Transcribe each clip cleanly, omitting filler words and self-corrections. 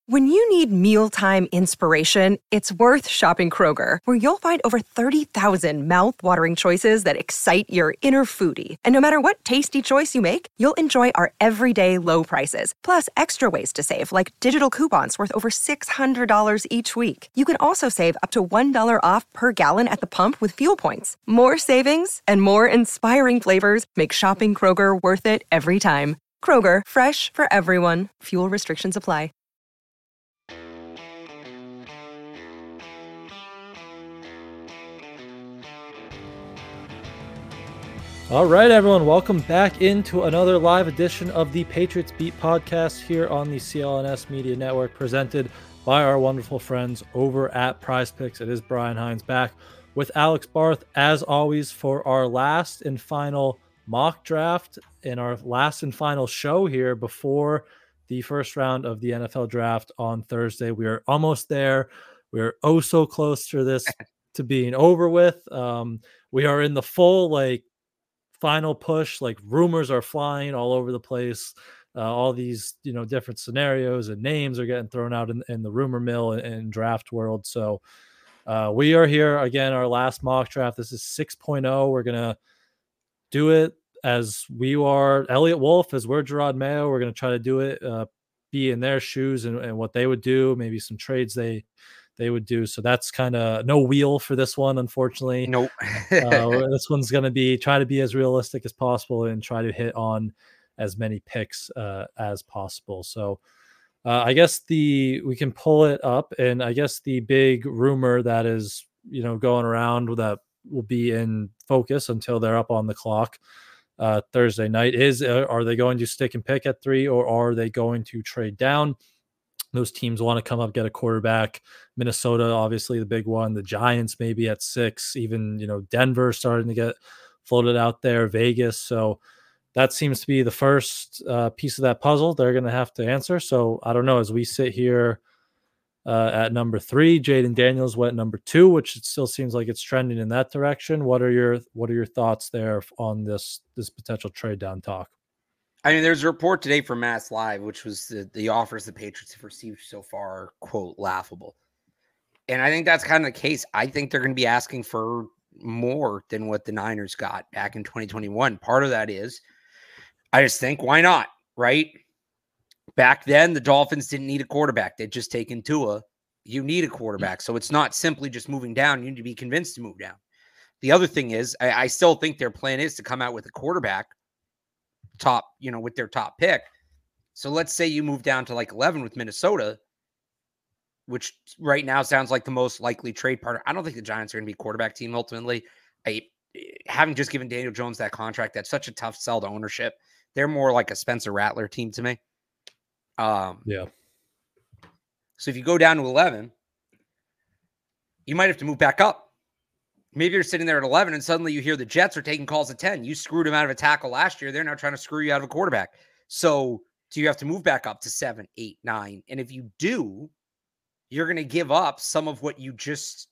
When you need mealtime inspiration, it's worth shopping Kroger, where you'll find over 30,000 mouth-watering choices that excite your inner foodie. And no matter what tasty choice you make, you'll enjoy our everyday low prices, plus extra ways to save, like digital coupons worth over $600 each week. You can also save up to $1 off per gallon at the pump with fuel points. More savings and more inspiring flavors make shopping Kroger worth it every time. Kroger, fresh for everyone. Fuel restrictions apply. All right, everyone, welcome back into another live edition of the Patriots Beat podcast here on the CLNS Media Network, presented by our wonderful friends over at Prize Picks. It is Brian Hines back with Alex Barth, as always, for our last and final mock draft and our last and final show here before the first round of the NFL draft on Thursday. We are almost there. We're oh so close to this to being over with. We are in the full, final push. Like, rumors are flying all over the place. All these different scenarios and names are getting thrown out in the rumor mill and draft world. So we are here again, our last mock draft. This is 6.0. We're gonna do it as we are Elliott Wolf, as we're Gerard Mayo. We're gonna try to do it, be in their shoes and what they would do, maybe some trades they would do. So that's kind of no wheel for this one, unfortunately. Nope. This one's going to try to be as realistic as possible and try to hit on as many picks as possible. So I guess we can pull it up, and I guess the big rumor that is going around that will be in focus until they're up on the clock Thursday night is, are they going to stick and pick at 3, or are they going to trade down? Those teams want to come up, get a quarterback. Minnesota, obviously the big one. The Giants maybe at 6. Even, Denver starting to get floated out there. Vegas. So that seems to be the first piece of that puzzle they're going to have to answer. So I don't know. As we sit here at number 3, Jaden Daniels went number 2, which it still seems like it's trending in that direction. What are your thoughts there on this potential trade down talk? I mean, there's a report today from Mass Live, which was the offers the Patriots have received so far are, quote, laughable. And I think that's kind of the case. I think they're going to be asking for more than what the Niners got back in 2021. Part of that is, I just think, why not, right? Back then, the Dolphins didn't need a quarterback. They'd just taken Tua. You need a quarterback. So it's not simply just moving down. You need to be convinced to move down. The other thing is, I still think their plan is to come out with a quarterback with their top pick. So let's say you move down to 11 with Minnesota, which right now sounds like the most likely trade partner. I don't think the Giants are going to be a quarterback team ultimately. Having just given Daniel Jones that contract, that's such a tough sell to ownership. They're more like a Spencer Rattler team to me. Yeah. So if you go down to 11, you might have to move back up. Maybe you're sitting there at 11 and suddenly you hear the Jets are taking calls at 10. You screwed them out of a tackle last year. They're now trying to screw you out of a quarterback. So do you have to move back up to 7, 8, 9? And if you do, you're going to give up some of what you just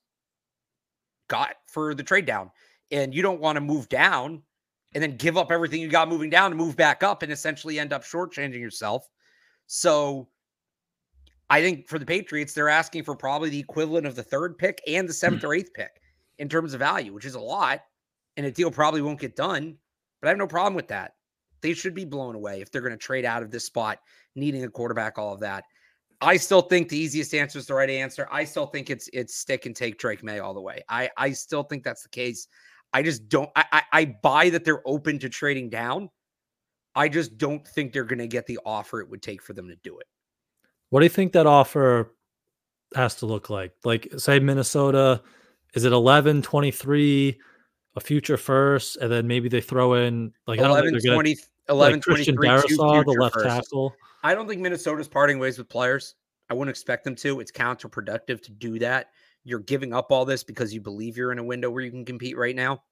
got for the trade down. And you don't want to move down and then give up everything you got moving down to move back up and essentially end up shortchanging yourself. So I think for the Patriots, they're asking for probably the equivalent of the 3rd pick and the 7th or 8th pick in terms of value, which is a lot, and a deal probably won't get done, but I have no problem with that. They should be blown away if they're going to trade out of this spot, needing a quarterback, all of that. I still think the easiest answer is the right answer. I still think it's stick and take Drake May all the way. I still think that's the case. I just don't, I buy that they're open to trading down. I just don't think they're going to get the offer it would take for them to do it. What do you think that offer has to look like? Like, say Minnesota, is it 11, 23, a future first, and then maybe they throw in 11, 11, Christian 23, Darrisaw, the left first. tackle. I don't think Minnesota's parting ways with players. I wouldn't expect them to. It's counterproductive to do that. You're giving up all this because you believe you're in a window where you can compete right now.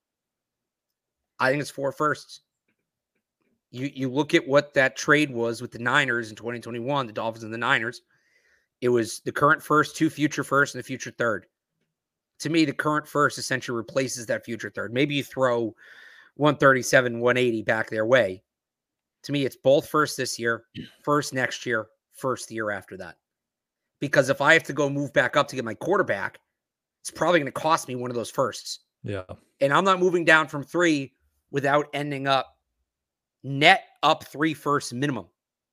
I think it's 4 firsts. You look at what that trade was with the Niners in 2021, the Dolphins and the Niners. It was the current first, 2 future firsts, and the future 3rd. To me, the current first essentially replaces that future 3rd. Maybe you throw 137, 180 back their way. To me, it's both first this year, first next year, first the year after that. because if I have to go move back up to get my quarterback, it's probably going to cost me one of those firsts. Yeah. And I'm not moving down from 3 without ending up net up 3 firsts minimum.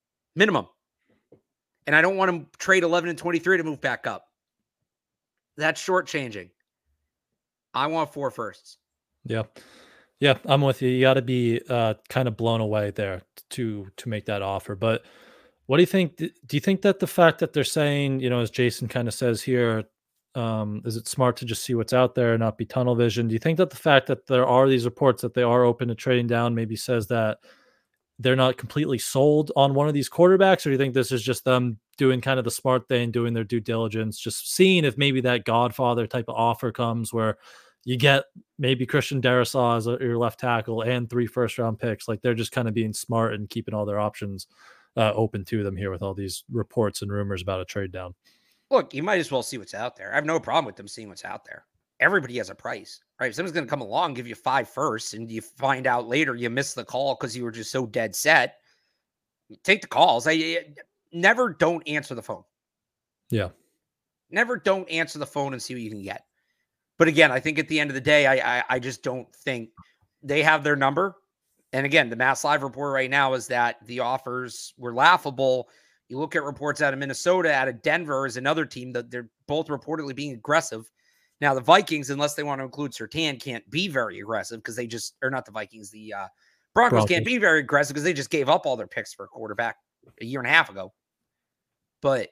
And I don't want to trade 11 and 23 to move back up. That's shortchanging. I want 4 firsts. Yeah. Yeah, I'm with you. You got to be kind of blown away there to make that offer. But what do you think? Do you think that the fact that they're saying, as Jason kind of says here, is it smart to just see what's out there and not be tunnel vision? Do you think that the fact that there are these reports that they are open to trading down maybe says that they're not completely sold on one of these quarterbacks, or do you think this is just them doing kind of the smart thing, doing their due diligence, just seeing if maybe that Godfather type of offer comes where you get maybe Christian Darrisaw as your left tackle and 3 first-round picks? Like, they're just kind of being smart and keeping all their options open to them here with all these reports and rumors about a trade down. Look, you might as well see what's out there. I have no problem with them seeing what's out there. Everybody has a price, right? If someone's going to come along, give you 5 firsts, and you find out later you missed the call because you were just so dead set, take the calls. I never don't answer the phone. Yeah. Never don't answer the phone and see what you can get. But again, I think at the end of the day, I just don't think they have their number. And again, the Mass Live report right now is that the offers were laughable. You look at reports out of Minnesota, out of Denver is another team that they're both reportedly being aggressive. Now, the Vikings, unless they want to include Surtain, can't be very aggressive because they just, or not the Vikings, the Broncos can't be very aggressive because they just gave up all their picks for a quarterback a year and a half ago. But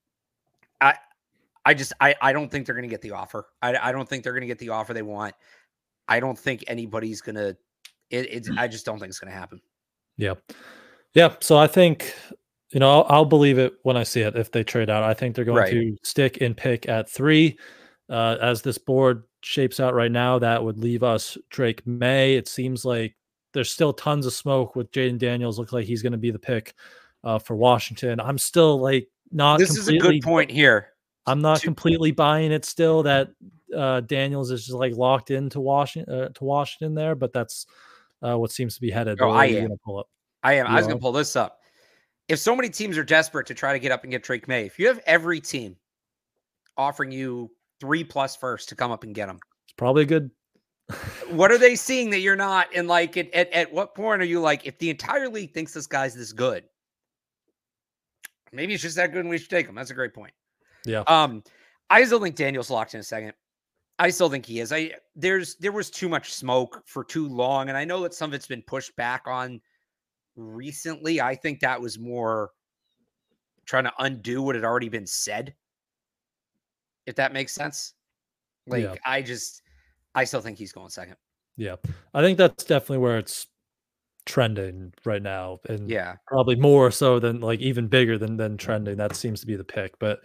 I don't think they're going to get the offer. I don't think they're going to get the offer they want. I don't think anybody's going to, I just don't think it's going to happen. Yeah. Yeah. So I think, I'll believe it when I see it. If they trade out, I think they're going to stick and pick at 3. As this board shapes out right now, that would leave us Drake May. It seems like there's still tons of smoke with Jaden Daniels. Looks like he's going to be the pick for Washington. I'm still not. This is a good point here. I'm not completely buying it still that Daniels is just locked into Washington there, but that's what seems to be headed. Oh, I am. Pull up? I am. I was going to pull this up. If so many teams are desperate to try to get up and get Drake May, if you have every team offering you 3+ first to come up and get him, it's probably good. What are they seeing that you're not? And at what point are you if the entire league thinks this guy's this good, maybe it's just that good and we should take him. That's a great point. Yeah. I still think Daniel's locked in a second. I still think he is. There was too much smoke for too long, and I know that some of it's been pushed back on recently. I think that was more trying to undo what had already been said, if that makes sense. Yeah. I still think he's going second. Yeah. I think that's definitely where it's trending right now, and probably more so than even bigger than trending. That seems to be the pick. But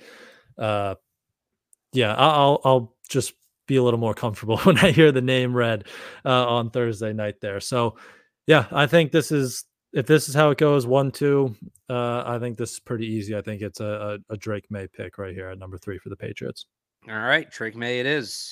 I'll just be a little more comfortable when I hear the name read on Thursday night there. So I think if this is how it goes, 1-2, I think this is pretty easy. I think it's a Drake May pick right here at number 3 for the Patriots. All right, Drake May it is.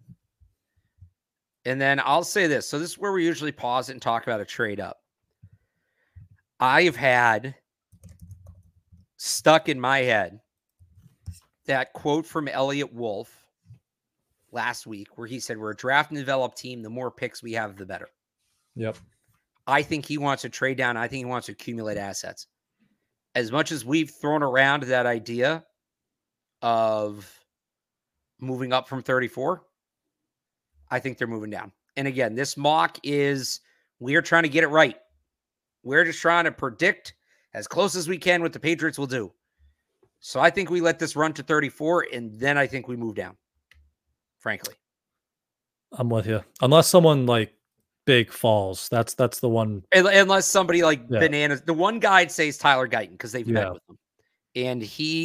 And then I'll say this. So this is where we usually pause it and talk about a trade up. I've had stuck in my head that quote from Elliot Wolf last week where he said, we're a draft and develop team. The more picks we have, the better. Yep. I think he wants to trade down. I think he wants to accumulate assets. As much as we've thrown around that idea of moving up from 34, I think they're moving down. And again, this mock is, we're trying to get it right. We're just trying to predict as close as we can what the Patriots will do. So I think we let this run to 34, and then I think we move down, frankly. I'm with you. Unless someone big falls. That's the one. Unless somebody Bananas. The one guy I'd say is Tyler Guyton because they've met with him. And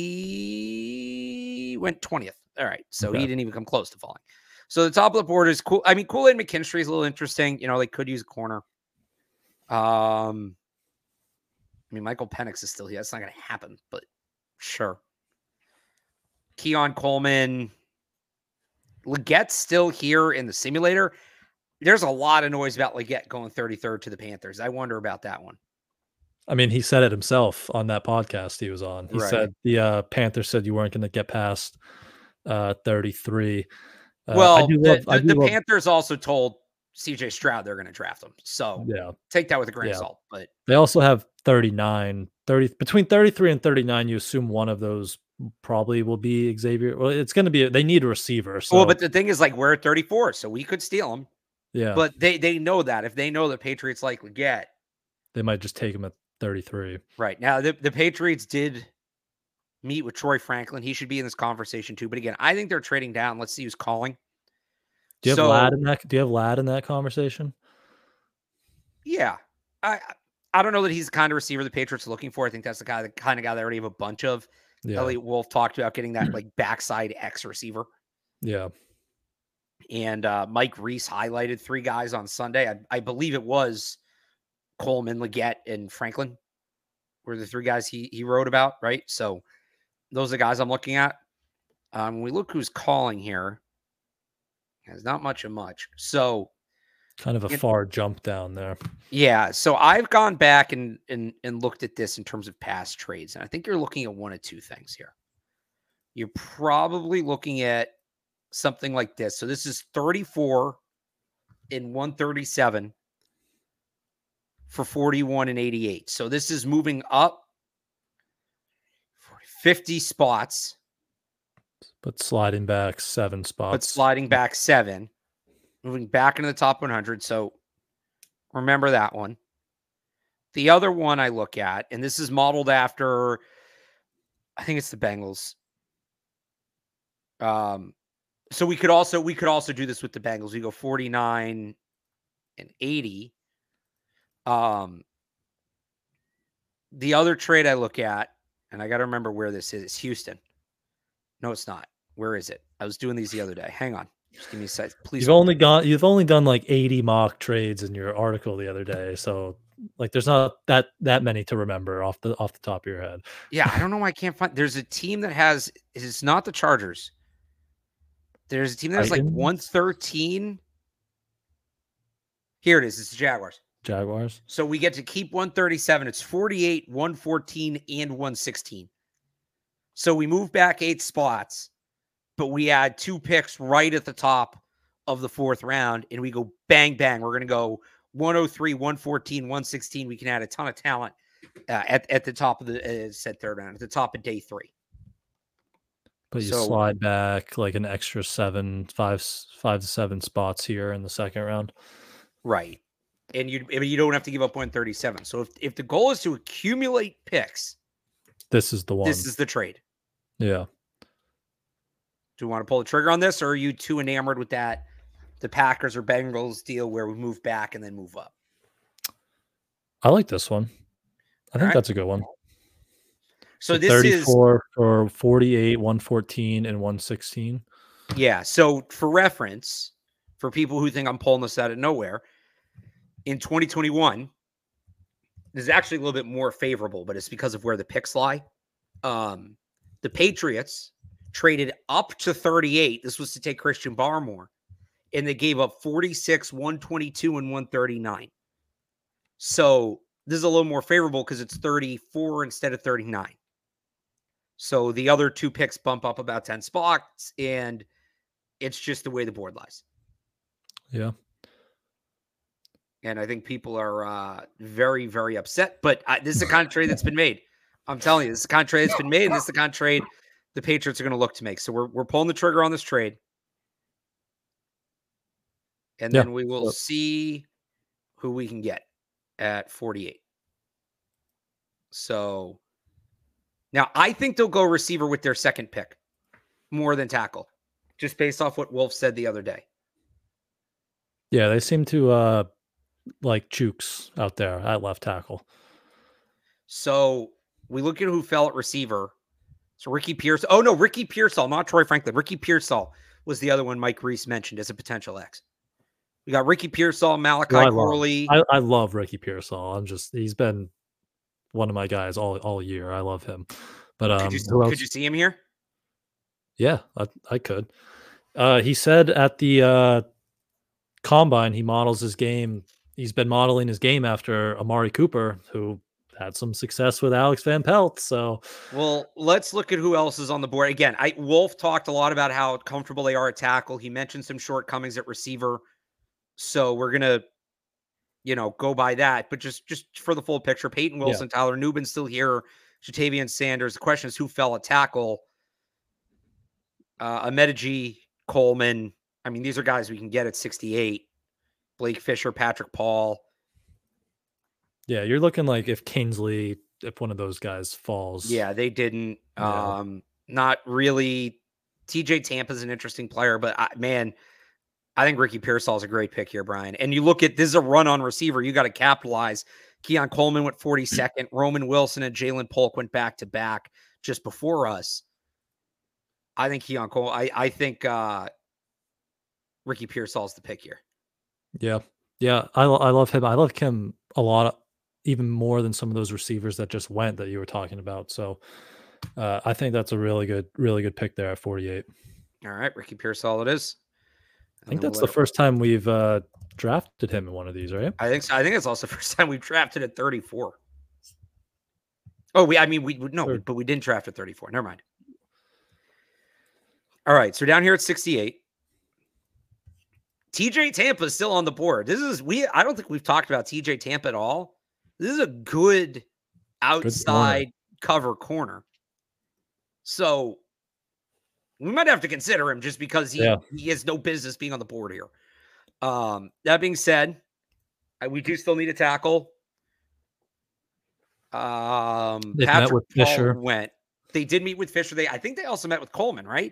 he went 20th. All right. So he didn't even come close to falling. So the top of the board is cool. I mean, Kool-Aid McKinstry is a little interesting. They could use a corner. Michael Penix is still here. That's not going to happen, but sure. Keon Coleman. Leggette's still here in the simulator. There's a lot of noise about Leggett going 33rd to the Panthers. I wonder about that one. I mean, he said it himself on that podcast he was on. He Right. said the Panthers said you weren't going to get past 33. Well, I do the love, Panthers also told CJ Stroud they're going to draft him. So yeah, take that with a grain of yeah. salt. But They also have 39, 30 between 33 and 39. You assume one of those probably will be Xavier. Well, it's going to be, they need a receiver. So, but the thing is, like, we're at 34, so we could steal him. yeah, But they know that if they know the Patriots likely get, they might just take him at 33. right now, the Patriots did meet with Troy Franklin. He should be in this conversation too. But again, I think they're trading down. Let's see who's calling. Do you have Ladd in that? Do you have Ladd in that conversation? Yeah, I don't know that he's the kind of receiver the Patriots are looking for. I think that's the kind of guy they already have a bunch of. Yeah. Elliot Wolf talked about getting that like backside X receiver. Yeah. And Mike Reese highlighted 3 guys on Sunday. I believe it was Coleman, Leggett, and Franklin were the 3 guys he wrote about, right? So those are the guys I'm looking at. When we look who's calling here, there's not much of much. So kind of a far jump down there. Yeah. So I've gone back and looked at this in terms of past trades. And I think you're looking at one of 2 things here. You're probably looking at something like this. So this is 34 and 137 for 41 and 88. So this is moving up 50 spots. But sliding back 7 spots. But sliding back 7. Moving back into the top 100. So remember that one. The other one I look at, and this is modeled after, I think it's the Bengals. So we could also do this with the Bengals. We go 49 and 80. The other trade I look at, and I got to remember where this is, Houston. No, it's not. Where is it? I was doing these the other day. Hang on. Just give me a sec, please. You've only done like 80 mock trades in your article the other day, so like there's not that many to remember off the top of your head. Yeah, I don't know why I can't find. There's a team that has. It's not the Chargers. There's a team that has like 113. Here it is. It's the Jaguars. Jaguars. So we get to keep 137. It's 48, 114, and 116. So we move back 8 spots, but we add 2 picks right at the top of the 4th round, and we go bang, bang. We're going to go 103, 114, 116. We can add a ton of talent at the top of the said 3rd round, at the top of day 3. But you slide back like an extra 5 to 7 spots here in the 2nd round. Right. And you don't have to give up 137. So if the goal is to accumulate picks, this is the one. This is the trade. Yeah. Do you want to pull the trigger on this, or are you too enamored with that, the Packers or Bengals deal where we move back and then move up? I like this one. I think that's a good one. So this 34 for 48, 114, and 116. Yeah. So for reference, for people who think I'm pulling this out of nowhere, in 2021, this is actually a little bit more favorable, but it's because of where the picks lie. The Patriots traded up to 38. This was to take Christian Barmore, and they gave up 46, 122, and 139. So this is a little more favorable because it's 34 instead of 39. So the other 2 picks bump up about 10 spots, and it's just the way the board lies. Yeah. And I think people are very, very upset. But this is the kind of trade that's been made. I'm telling you, this is the kind of trade that's been made, and this is the kind of trade the Patriots are going to look to make. So we're pulling the trigger on this trade. And then we will see who we can get at 48. So now I think they'll go receiver with their 2nd pick more than tackle, just based off what Wolf said the other day. Yeah, they seem to like Chooks out there at left tackle. So we look at who fell at receiver. So Ricky Pearsall. Oh, no, Ricky Pearsall, not Troy Franklin. Ricky Pearsall was the other one Mike Reese mentioned as a potential X. We got Ricky Pearsall, Malachi Corley. I love Ricky Pearsall. He's been one of my guys all year. I love him. But could you see him here? Yeah, I could. He said at the Combine he models his game. He's been modeling his game after Amari Cooper, who had some success with Alex Van Pelt. So, well, let's look at who else is on the board. Again, Wolf talked a lot about how comfortable they are at tackle. He mentioned some shortcomings at receiver. So we're gonna, go by that. But just for the full picture, Peyton Wilson, Tyler Nubin still here, Jatavian Sanders. The question is who fell at tackle. Amedeji, Coleman. I mean, these are guys we can get at 68. Blake Fisher, Patrick Paul. Yeah, you're looking like if one of those guys falls. Yeah, they didn't. Not really. TJ Tampa's an interesting player, but I think Ricky Pearsall is a great pick here, Brian. And you look at this is a run on receiver. You got to capitalize. Keon Coleman went 42nd. Roman Wilson and Jalen Polk went back to back just before us. I think Keon Cole. I think Ricky Pearsall is the pick here. Yeah. I love him. I love him a lot, even more than some of those receivers that just went that you were talking about. So I think that's a really good pick there at 48. All right, Ricky Pearsall it is. I think that's the first time we've drafted him in one of these, right? I think so. I think it's also the first time we've drafted at 34. Oh, but we didn't draft at 34. Never mind. All right, so down here at 68, TJ Tampa is still on the board. I don't think we've talked about TJ Tampa at all. This is a good outside cover corner. So we might have to consider him just because he has no business being on the board here. That being said, we do still need a tackle. Patrick with Paul Fisher. They did meet with Fisher. I think they also met with Coleman, right?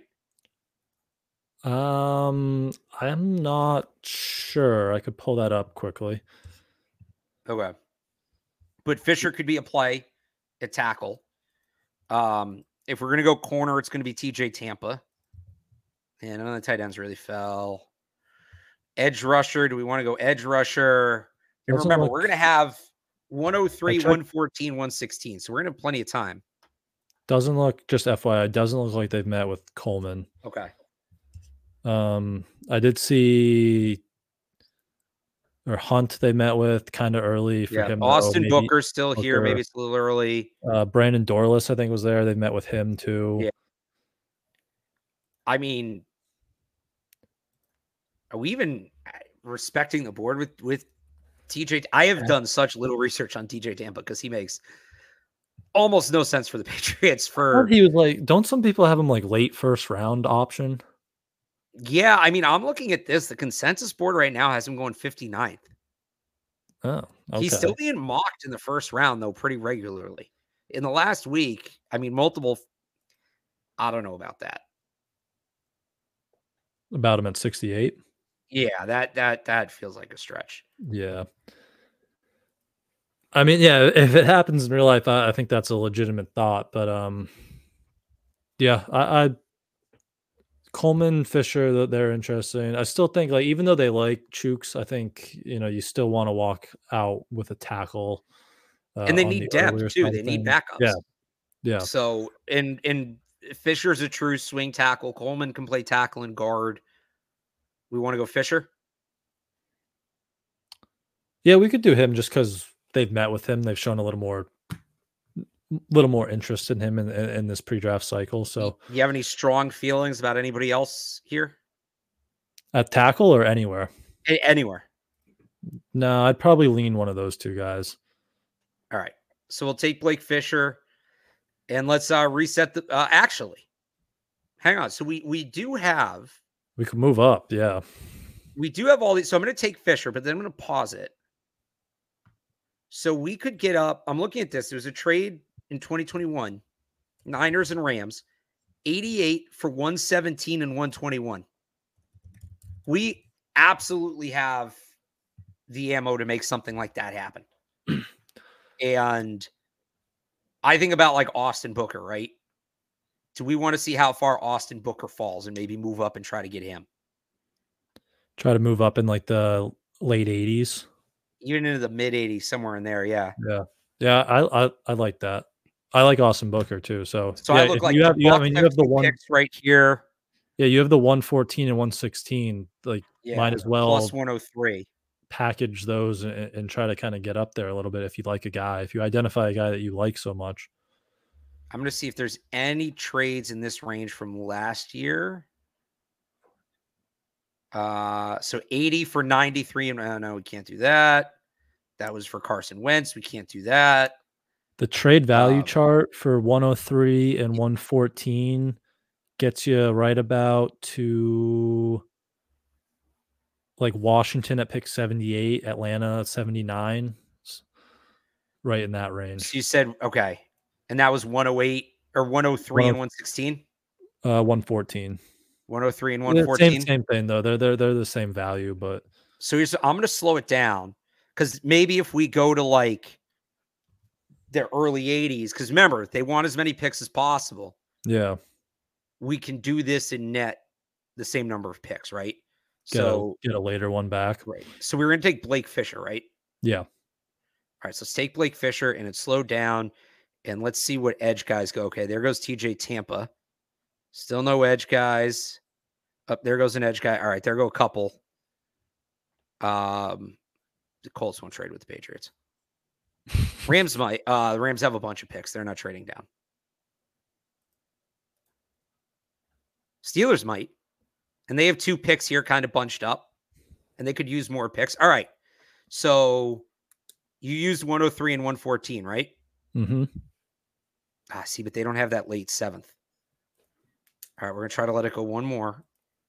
I'm not sure. I could pull that up quickly. Okay. But Fisher could be a play at tackle. If we're going to go corner, it's going to be TJ Tampa. And none of the tight ends really fell. Edge rusher. Do we want to go edge rusher? And remember, we're going to have 103, 114, 116. So we're going to have plenty of time. Doesn't look, just FYI, doesn't look like they've met with Coleman. Okay. I did see Hunt they met with kind of early for him. Austin Booker's still here. Maybe it's a little early. Brandon Dorless, I think, was there. They met with him too. Yeah. I mean, are we even respecting the board with TJ? I have done such little research on TJ Tampa because he makes almost no sense for the Patriots. He was like, don't some people have him like late first round option? Yeah, I mean, I'm looking at this. The consensus board right now has him going 59th. Oh, okay. He's still being mocked in the first round, though, pretty regularly. In the last week, I mean, multiple. I don't know about that. About him at 68? Yeah, that feels like a stretch. Yeah. I mean, yeah, if it happens in real life, I think that's a legitimate thought. But yeah, I Coleman, Fisher, they're interesting. I still think, like, even though they like Chooks, I think, you still want to walk out with a tackle. And they need depth, too. They need backups. Yeah. So, and Fisher's a true swing tackle. Coleman can play tackle and guard. We want to go Fisher? Yeah, we could do him just because they've met with him. They've shown a little more interest in him in this pre-draft cycle. So, you have any strong feelings about anybody else here? At tackle or anywhere? Anywhere. No, I'd probably lean one of those two guys. All right. So we'll take Blake Fisher and let's reset the actually. Hang on. So we do have. We could move up. Yeah. We do have all these. So I'm going to take Fisher, but then I'm going to pause it. So we could get up. I'm looking at this. There was a trade in 2021, Niners and Rams, 88 for 117 and 121. We absolutely have the ammo to make something like that happen. And I think about like Austin Booker, right? Do we want to see how far Austin Booker falls and maybe move up and try to get him? Try to move up in like the late 80s. Even into the mid 80s, somewhere in there. Yeah. Yeah. I like that. I like Austin Booker too. So yeah, I look like you have the one picks right here. Yeah, you have the 114 and 116. Like might as well plus 103. package those and try to kind of get up there a little bit if you like a guy, if you identify a guy that you like so much. I'm going to see if there's any trades in this range from last year. So 80 for 93. And no, we can't do that. That was for Carson Wentz. We can't do that. The trade value chart for 103 and 114 gets you right about to like Washington at pick 78, Atlanta at 79, right in that range. So you said, okay. And that was 108 or 103 and 116? 114. 103 and 114? Same thing, though. They're the same value, but. So I'm going to slow it down because maybe if we go to like their early 80s, because remember, they want as many picks as possible. Yeah. We can do this in net the same number of picks, right? Get a later one back. Right. So we were going to take Blake Fisher, right? Yeah. All right. So let's take Blake Fisher and it's slowed down. And let's see what edge guys go. Okay. There goes TJ Tampa. Still no edge guys. Up there goes an edge guy. All right. There go a couple. The Colts won't trade with the Patriots. Rams might. The Rams have a bunch of picks. They're not trading down. Steelers might. And they have 2 picks here kind of bunched up. And they could use more picks. All right. So you used 103 and 114, right? Mm-hmm. See, but they don't have that late 7th. All right. We're going to try to let it go one more.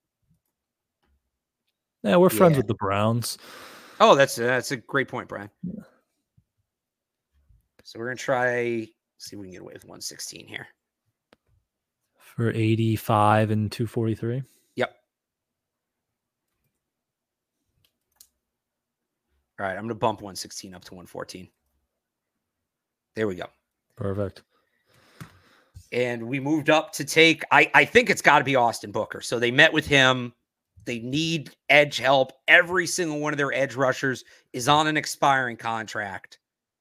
Yeah, we're friends with the Browns. Oh, that's a great point, Brian. Yeah. So we're going to try, see if we can get away with 116 here. For 85 and 243? Yep. All right, I'm going to bump 116 up to 114. There we go. Perfect. And we moved up to take, I think it's got to be Austin Booker. So they met with him. They need edge help. Every single one of their edge rushers is on an expiring contract.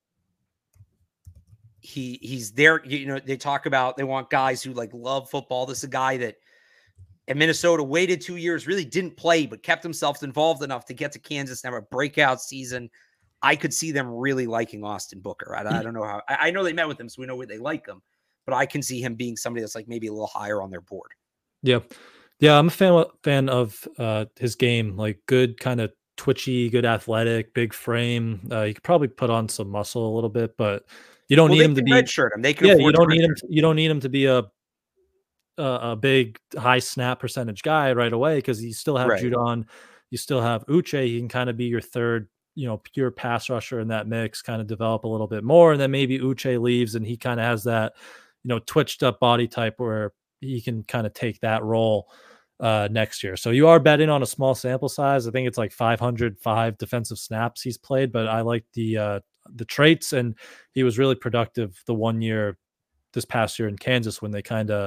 He's there. You know, they talk about, they want guys who like love football. This is a guy that in Minnesota waited 2 years, really didn't play, but kept himself involved enough to get to Kansas and have a breakout season. I could see them really liking Austin Booker. I don't know how. I know they met with him, so we know where they like him, but I can see him being somebody that's like maybe a little higher on their board. Yeah. Yeah, I'm a fan of his game, like good kind of twitchy, good athletic, big frame. You could probably put on some muscle a little bit, but you don't need him to be redshirt him. They can you don't need him. You don't need him to be a big high snap percentage guy right away because you still have Judon, you still have Uche. He can kind of be your third, pure pass rusher in that mix. Kind of develop a little bit more, and then maybe Uche leaves and he kind of has that, twitched up body type where he can kind of take that role next year. So you are betting on a small sample size. I think it's like 505 defensive snaps he's played, but I like the traits, and he was really productive the 1 year this past year in Kansas when they kind of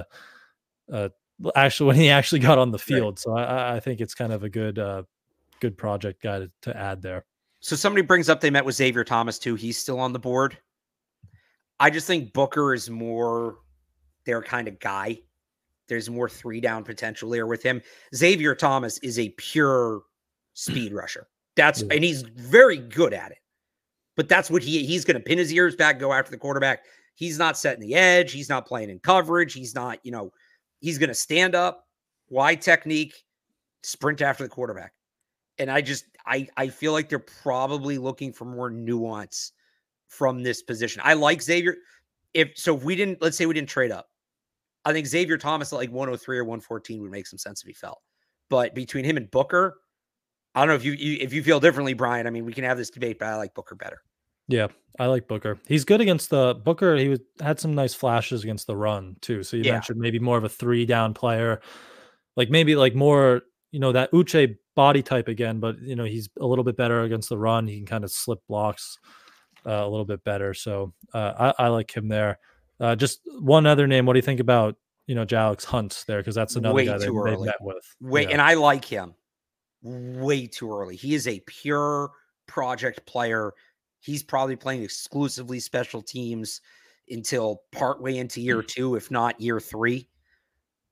when he actually got on the field. So I think it's kind of a good project guy to add there. So somebody brings up they met with Xavier Thomas too. He's still on the board. I just think Booker is more their kind of guy. There's more 3-down potential there with him. Xavier Thomas is a pure speed rusher. And he's very good at it. But that's what he's going to pin his ears back, go after the quarterback. He's not setting the edge. He's not playing in coverage. He's not, he's going to stand up, wide technique, sprint after the quarterback. And I feel like they're probably looking for more nuance from this position. I like Xavier. Let's say we didn't trade up. I think Xavier Thomas at like 103 or 114 would make some sense if he fell. But between him and Booker, I don't know if you feel differently, Brian. I mean, we can have this debate, but I like Booker better. Yeah, I like Booker. He's good against the Booker. He had some nice flashes against the run too. So you mentioned maybe more of a 3-down player, like maybe like more, that Uche body type again, but he's a little bit better against the run. He can kind of slip blocks a little bit better. So I like him there. Just one other name. What do you think about, Jalix Hunt there? Because that's another guy they met with. And I like him way too early. He is a pure project player. He's probably playing exclusively special teams until partway into year 2, if not year 3.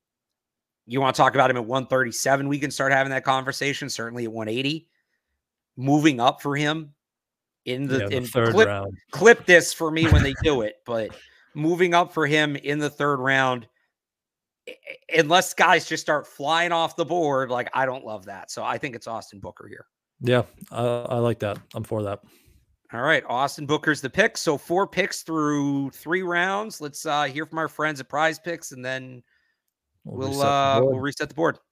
You want to talk about him at 137? We can start having that conversation. Certainly at 180. moving up for him in the third round. Clip this for me when they do it, but moving up for him in the third round, unless guys just start flying off the board, like I don't love that. So I think it's Austin Booker here. Yeah, I like that. I'm for that. All right, Austin Booker's the pick. So 4 picks through 3 rounds. Let's hear from our friends at Prize Picks, and then we'll reset the board.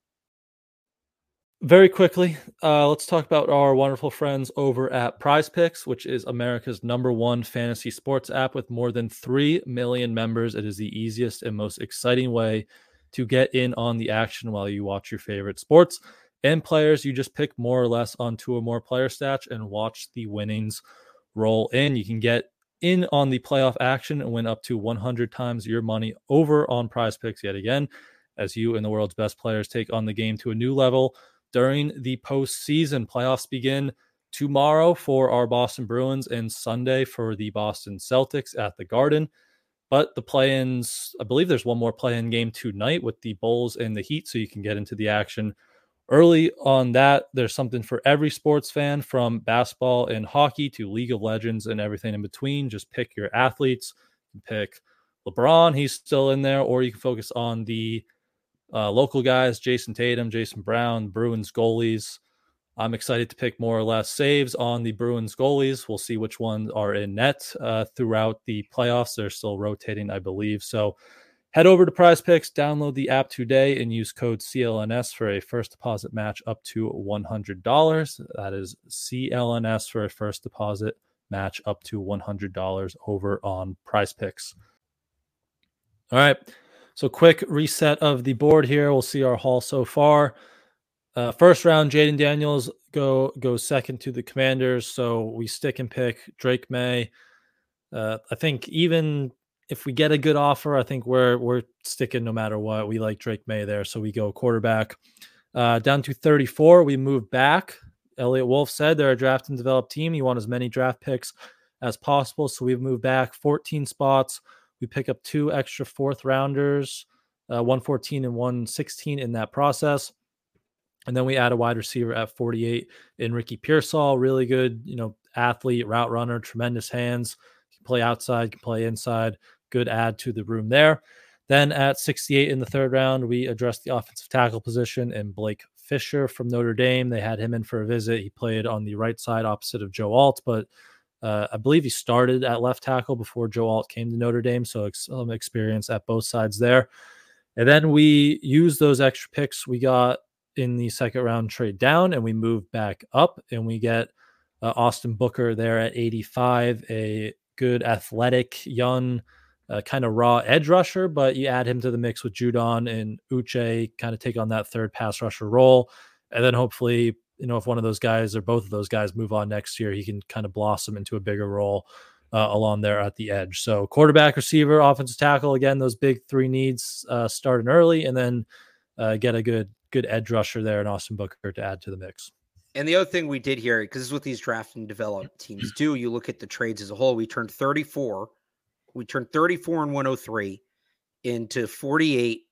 Very quickly, let's talk about our wonderful friends over at Prize Picks, which is America's #1 fantasy sports app with more than 3 million members. It is the easiest and most exciting way to get in on the action while you watch your favorite sports and players. You just pick more or less on 2 or more player stats and watch the winnings roll in. You can get in on the playoff action and win up to 100 times your money over on Prize Picks yet again, as you and the world's best players take on the game to a new level. During the postseason, playoffs begin tomorrow for our Boston Bruins and Sunday for the Boston Celtics at the Garden. But the play-ins, I believe there's one more play-in game tonight with the Bulls and the Heat, so you can get into the action early on that. There's something for every sports fan, from basketball and hockey to League of Legends and everything in between. Just pick your athletes. You can pick LeBron, he's still in there, or you can focus on the local guys, Jason Tatum, Jason Brown, Bruins goalies. I'm excited to pick more or less saves on the Bruins goalies. We'll see which ones are in net throughout the playoffs. They're still rotating, I believe. So head over to Prize Picks, download the app today, and use code CLNS for a first deposit match up to $100. That is CLNS for a first deposit match up to $100 over on Prize Picks. All right. So quick reset of the board here. We'll see our haul so far. First round, Jaden Daniels goes second to the Commanders. So we stick and pick Drake May. I think even if we get a good offer, I think we're sticking no matter what. We like Drake May there, so we go quarterback. Down to 34, we move back. Elliot Wolf said they're a draft and develop team. You want as many draft picks as possible, so we've moved back 14 spots. We pick up 2 extra 4th rounders, 114 and 116 in that process. And then we add a wide receiver at 48 in Ricky Pearsall. Really good, athlete, route runner, tremendous hands. Can play outside, can play inside. Good add to the room there. Then at 68 in the 3rd round, we address the offensive tackle position and Blake Fisher from Notre Dame. They had him in for a visit. He played on the right side opposite of Joe Alt, but I believe he started at left tackle before Joe Alt came to Notre Dame, so some experience at both sides there. And then we use those extra picks we got in the 2nd round trade down, and we move back up, and we get Austin Booker there at 85, a good athletic, young, kind of raw edge rusher, but you add him to the mix with Judon and Uche, kind of take on that 3rd pass rusher role, and then hopefully, if one of those guys or both of those guys move on next year, he can kind of blossom into a bigger role along there at the edge. So quarterback, receiver, offensive tackle, again, those big 3 needs starting early, and then get a good edge rusher there in Austin Booker to add to the mix. And the other thing we did here, because this is what these draft and develop teams do, you look at the trades as a whole. We turned 34 and 103 into 48,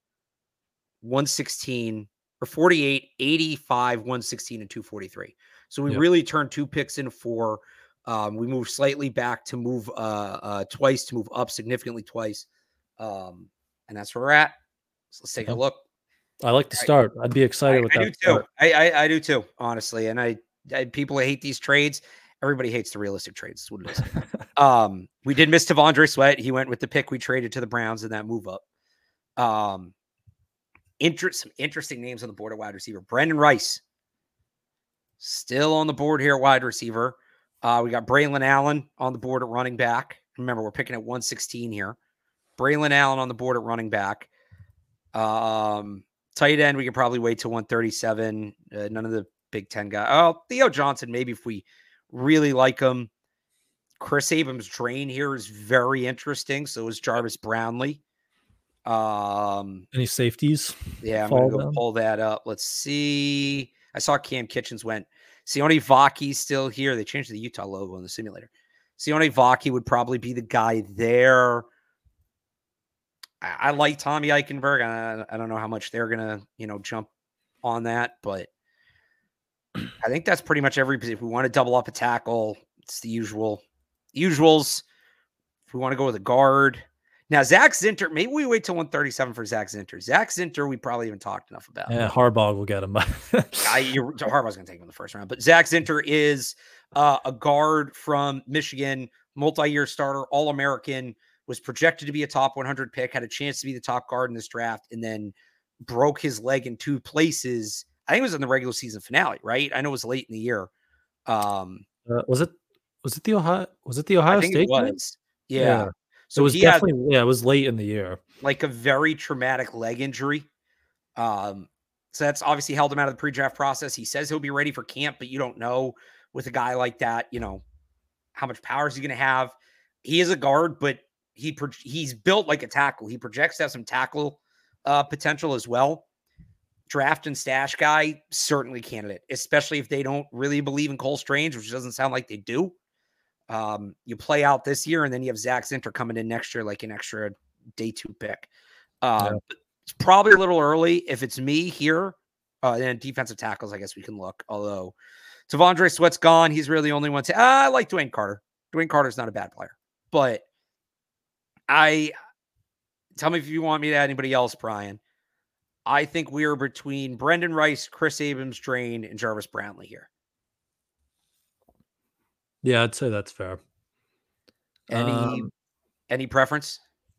116, or 48, 85, 116, and 243. So we really turned 2 picks into 4. We moved slightly back to move twice, to move up significantly twice. And that's where we're at. So let's take a look. I like to start. I'd be excited with that. I do too. I do too, honestly. And I people hate these trades. Everybody hates the realistic trades. That's what it is. We did miss Tavondre Sweat. He went with the pick we traded to the Browns in that move up. Some interesting names on the board at wide receiver. Brandon Rice, still on the board here at wide receiver. We got Braylon Allen on the board at running back. Remember, we're picking at 116 here. Braylon Allen on the board at running back. Tight end, we could probably wait till 137. None of the Big Ten guys. Oh, Theo Johnson, maybe if we really like him. Chris Abrams' drain here is very interesting. So is Jarvis Brownlee. Any safeties? Yeah, I'm going to go pull that up. Let's see. I saw Cam Kitchens went. Sione Vaki still here. They changed the Utah logo in the simulator. Sione Vaki would probably be the guy there. I like Tommy Eichenberg. I don't know how much they're going to, jump on that, but I think that's pretty much every position. If we want to double up a tackle, it's the usuals. If we want to go with a guard. Now, Zach Zinter, maybe we wait till 137 for Zach Zinter. Zach Zinter, we probably haven't talked enough about. Yeah, Harbaugh will get him. Harbaugh's going to take him in the first round. But Zach Zinter is a guard from Michigan, multi-year starter, All-American, was projected to be a top 100 pick, had a chance to be the top guard in this draft, and then broke his leg in 2 places. I think it was in the regular season finale, right? I know it was late in the year. Was it the Ohio State? It was. Yeah. So it was definitely, it was late in the year. Like a very traumatic leg injury. So that's obviously held him out of the pre-draft process. He says he'll be ready for camp, but you don't know with a guy like that, how much power is he going to have? He is a guard, but he's built like a tackle. He projects to have some tackle potential as well. Draft and stash guy, certainly candidate, especially if they don't really believe in Cole Strange, which doesn't sound like they do. You play out this year, and then you have Zach Zinter coming in next year, like an extra day 2 pick. It's probably a little early. If it's me here, then defensive tackles, I guess we can look. Although T'Vondre Sweat's gone, he's really the only one to. I like Dwayne Carter. Dwayne Carter's not a bad player, but tell me if you want me to add anybody else, Brian. I think we are between Brendan Rice, Chris Abrams-Draine, and Jarvis Brownlee here. Yeah, I'd say that's fair. Any preference?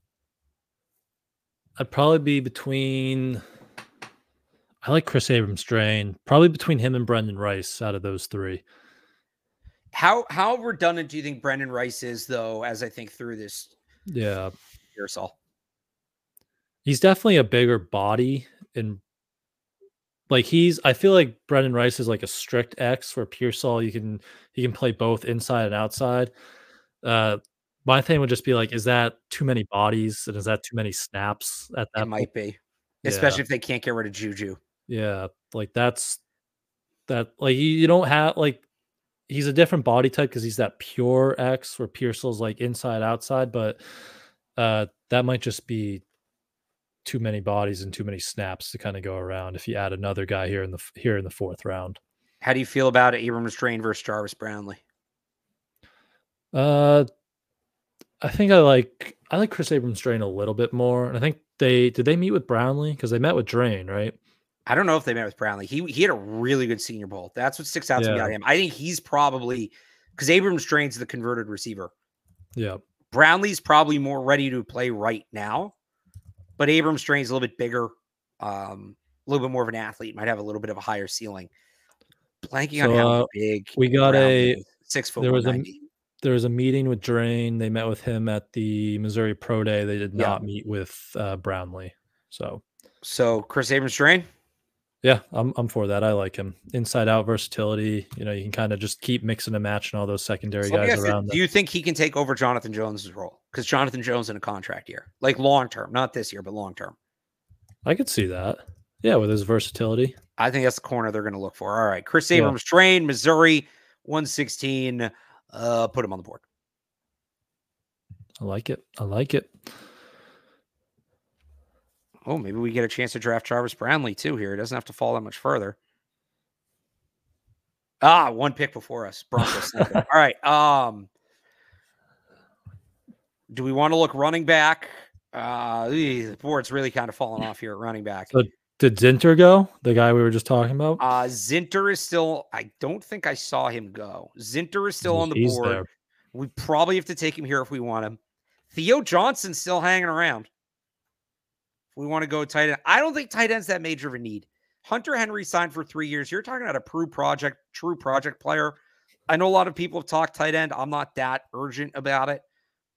I'd probably be between. I like Chris Abrams-Draine. Probably between him and Brendan Rice out of those 3. How redundant do you think Brendan Rice is, though? As I think through this, Pearsall. He's definitely a bigger body, and like I feel like Brendan Rice is like a strict X for Pearsall. He can play both inside and outside. My thing would just be like, is that too many bodies, and is that too many snaps at that? It might be, especially if they can't get rid of Juju. Yeah, like that's that. Like you don't have like he's a different body type because he's that pure X where Pearsall's like inside outside, but that might just be too many bodies and too many snaps to kind of go around if you add another guy here in the 4th round. How do you feel about Abrams-Draine versus Jarvis Brownlee? I think I like Chris Abrams-Draine a little bit more, and I think did they meet with Brownlee because they met with Draine, right? I don't know if they met with Brownlee. He had a really good Senior Bowl. That's what sticks out to me about him. I think he's probably because Abrams-Draine's the converted receiver. Yeah, Brownlee's probably more ready to play right now, but Abrams-Draine's a little bit bigger, a little bit more of an athlete. Might have a little bit of a higher ceiling. Blanking on how big we got Brownlee 6 foot. There was a meeting with Draine. They met with him at the Missouri Pro Day. They did not meet with Brownlee. So Chris Abrams-Draine. Yeah, I'm for that. I like him. Inside out versatility. You can kind of just keep mixing and matching all those secondary guys around. Do you think he can take over Jonathan Jones' role? Because Jonathan Jones in a contract year, like long term, not this year, but long term. I could see that. Yeah, with his versatility. I think that's the corner they're going to look for. All right, Chris Abrams-Draine, Missouri, 116. Put him on the board. I like it. Oh, maybe we get a chance to draft Jarvis Brownlee too here. It doesn't have to fall that much further. 1 pick before us. Broncos. All right. Do we want to look running back? The board's really kind of falling off here at running back. So did Zinter go? The guy we were just talking about? Zinter is still, I don't think I saw him go. Zinter is still on the board. There. We probably have to take him here if we want him. Theo Johnson's still hanging around. We want to go tight end. I don't think tight end's that major of a need. Hunter Henry signed for 3 years. You're talking about a true project player. I know a lot of people have talked tight end. I'm not that urgent about it.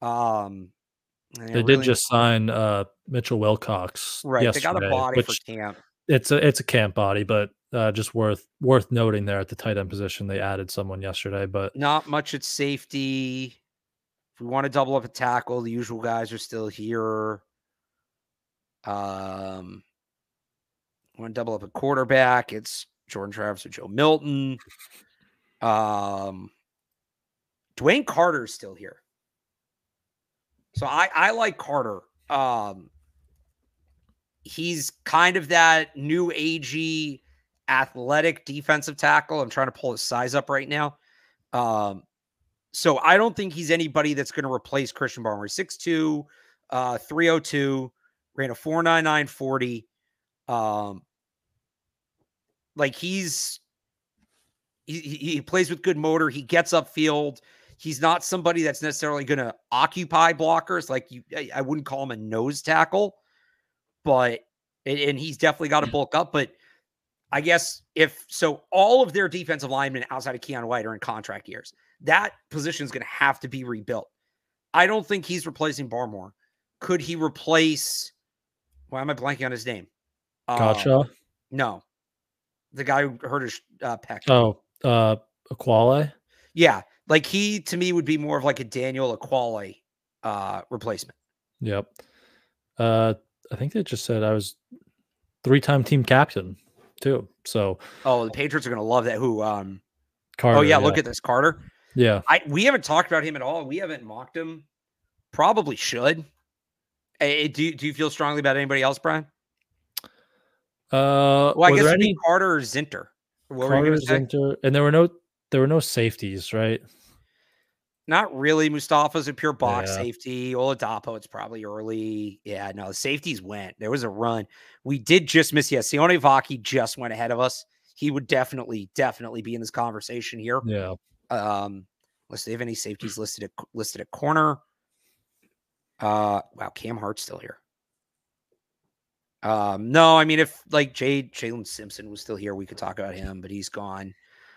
They did just sign Mitchell Wilcox. Right. They got a body for camp. It's a camp body, but just worth noting there at the tight end position. They added someone yesterday, but not much at safety. If we want to double up a tackle, the usual guys are still here. Want to double up a quarterback? It's Jordan Travis or Joe Milton. Dwayne Carter is still here. So I like Carter. He's kind of that new agey athletic defensive tackle. I'm trying to pull his size up right now. So I don't think he's anybody that's going to replace Christian Barmore. He's 6'2", 302, ran a 4.99 40. Like he plays with good motor. He gets upfield. He's not somebody that's necessarily going to occupy blockers. Like I wouldn't call him a nose tackle, and he's definitely got to bulk up. But I guess all of their defensive linemen outside of Keon White are in contract years. That position is going to have to be rebuilt. I don't think he's replacing Barmore. Could he replace? Why am I blanking on his name? Gotcha. No, the guy who hurt his pec. Oh, Aquale. Yeah, like he to me would be more of like a Daniel Aquale replacement. Yep. I think they just said I was 3-time team captain too. So the Patriots are going to love that. Who? Carter. Yeah, look at this, Carter. Yeah. We haven't talked about him at all. We haven't mocked him. Probably should. Do you feel strongly about anybody else, Brian? Well, I guess it'd be Carter or Zinter. What were you going to say? Zinter, and there were no safeties, right? Not really. Mustafa's a pure box safety. Oladapo, it's probably early. Yeah, no, the safeties went. There was a run. We did just miss. Yeah, Sione Vaki just went ahead of us. He would definitely be in this conversation here. Yeah. Let's see if any safeties listed at corner. Wow, Cam Hart's still here. No, I mean, if like Jalen Simpson was still here, we could talk about him, but he's gone.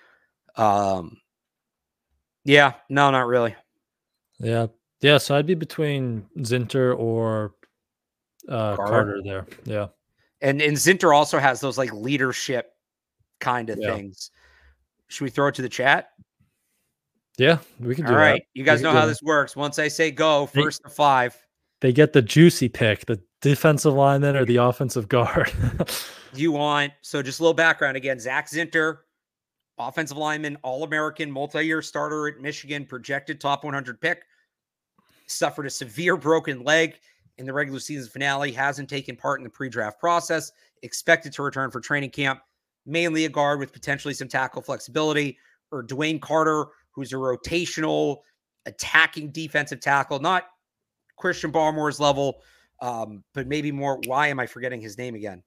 Yeah, no, not really. Yeah. So I'd be between Zinter or Carter there. Yeah. And Zinter also has those like leadership kind of things. Should we throw it to the chat? Yeah, we can do that. All right. You guys know how this works. Once I say go, first to 5. They get the juicy pick, the defensive lineman or the offensive guard. So just a little background again. Zach Zinter, offensive lineman, All-American, multi-year starter at Michigan, projected top 100 pick, suffered a severe broken leg in the regular season finale, hasn't taken part in the pre-draft process, expected to return for training camp, mainly a guard with potentially some tackle flexibility, or Dwayne Carter, who's a rotational attacking defensive tackle, not Christian Barmore's level, but maybe more. Why am I forgetting his name again?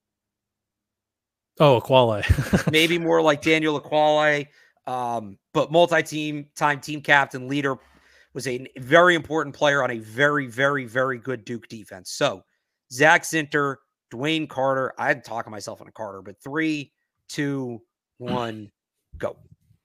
Oh, Aquale. Maybe more like Daniel Aquale, but multi-team team captain, leader, was a very important player on a very, very, very good Duke defense. So Zach Zinter, Dwayne Carter. I had to talk myself on a Carter, but 3, 2, 1, go.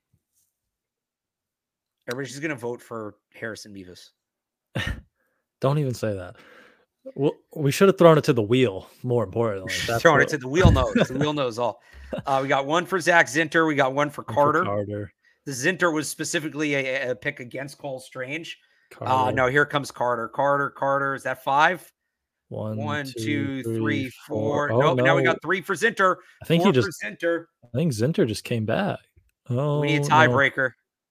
Everybody's just going to vote for Harrison Mevis. Don't even say that. Well, we should have thrown it to the wheel, more importantly. Throwing it to the wheel knows. The wheel knows all. We got one for Zach Zinter. We got one for Carter. The Zinter was specifically a pick against Cole Strange. No, here comes Carter. Carter. Is that 5? 1, 2, 3, 4. Oh, nope. No. Now we got 3 for Zinter. I think Zinter. I think Zinter just came back. Oh, we need a tiebreaker.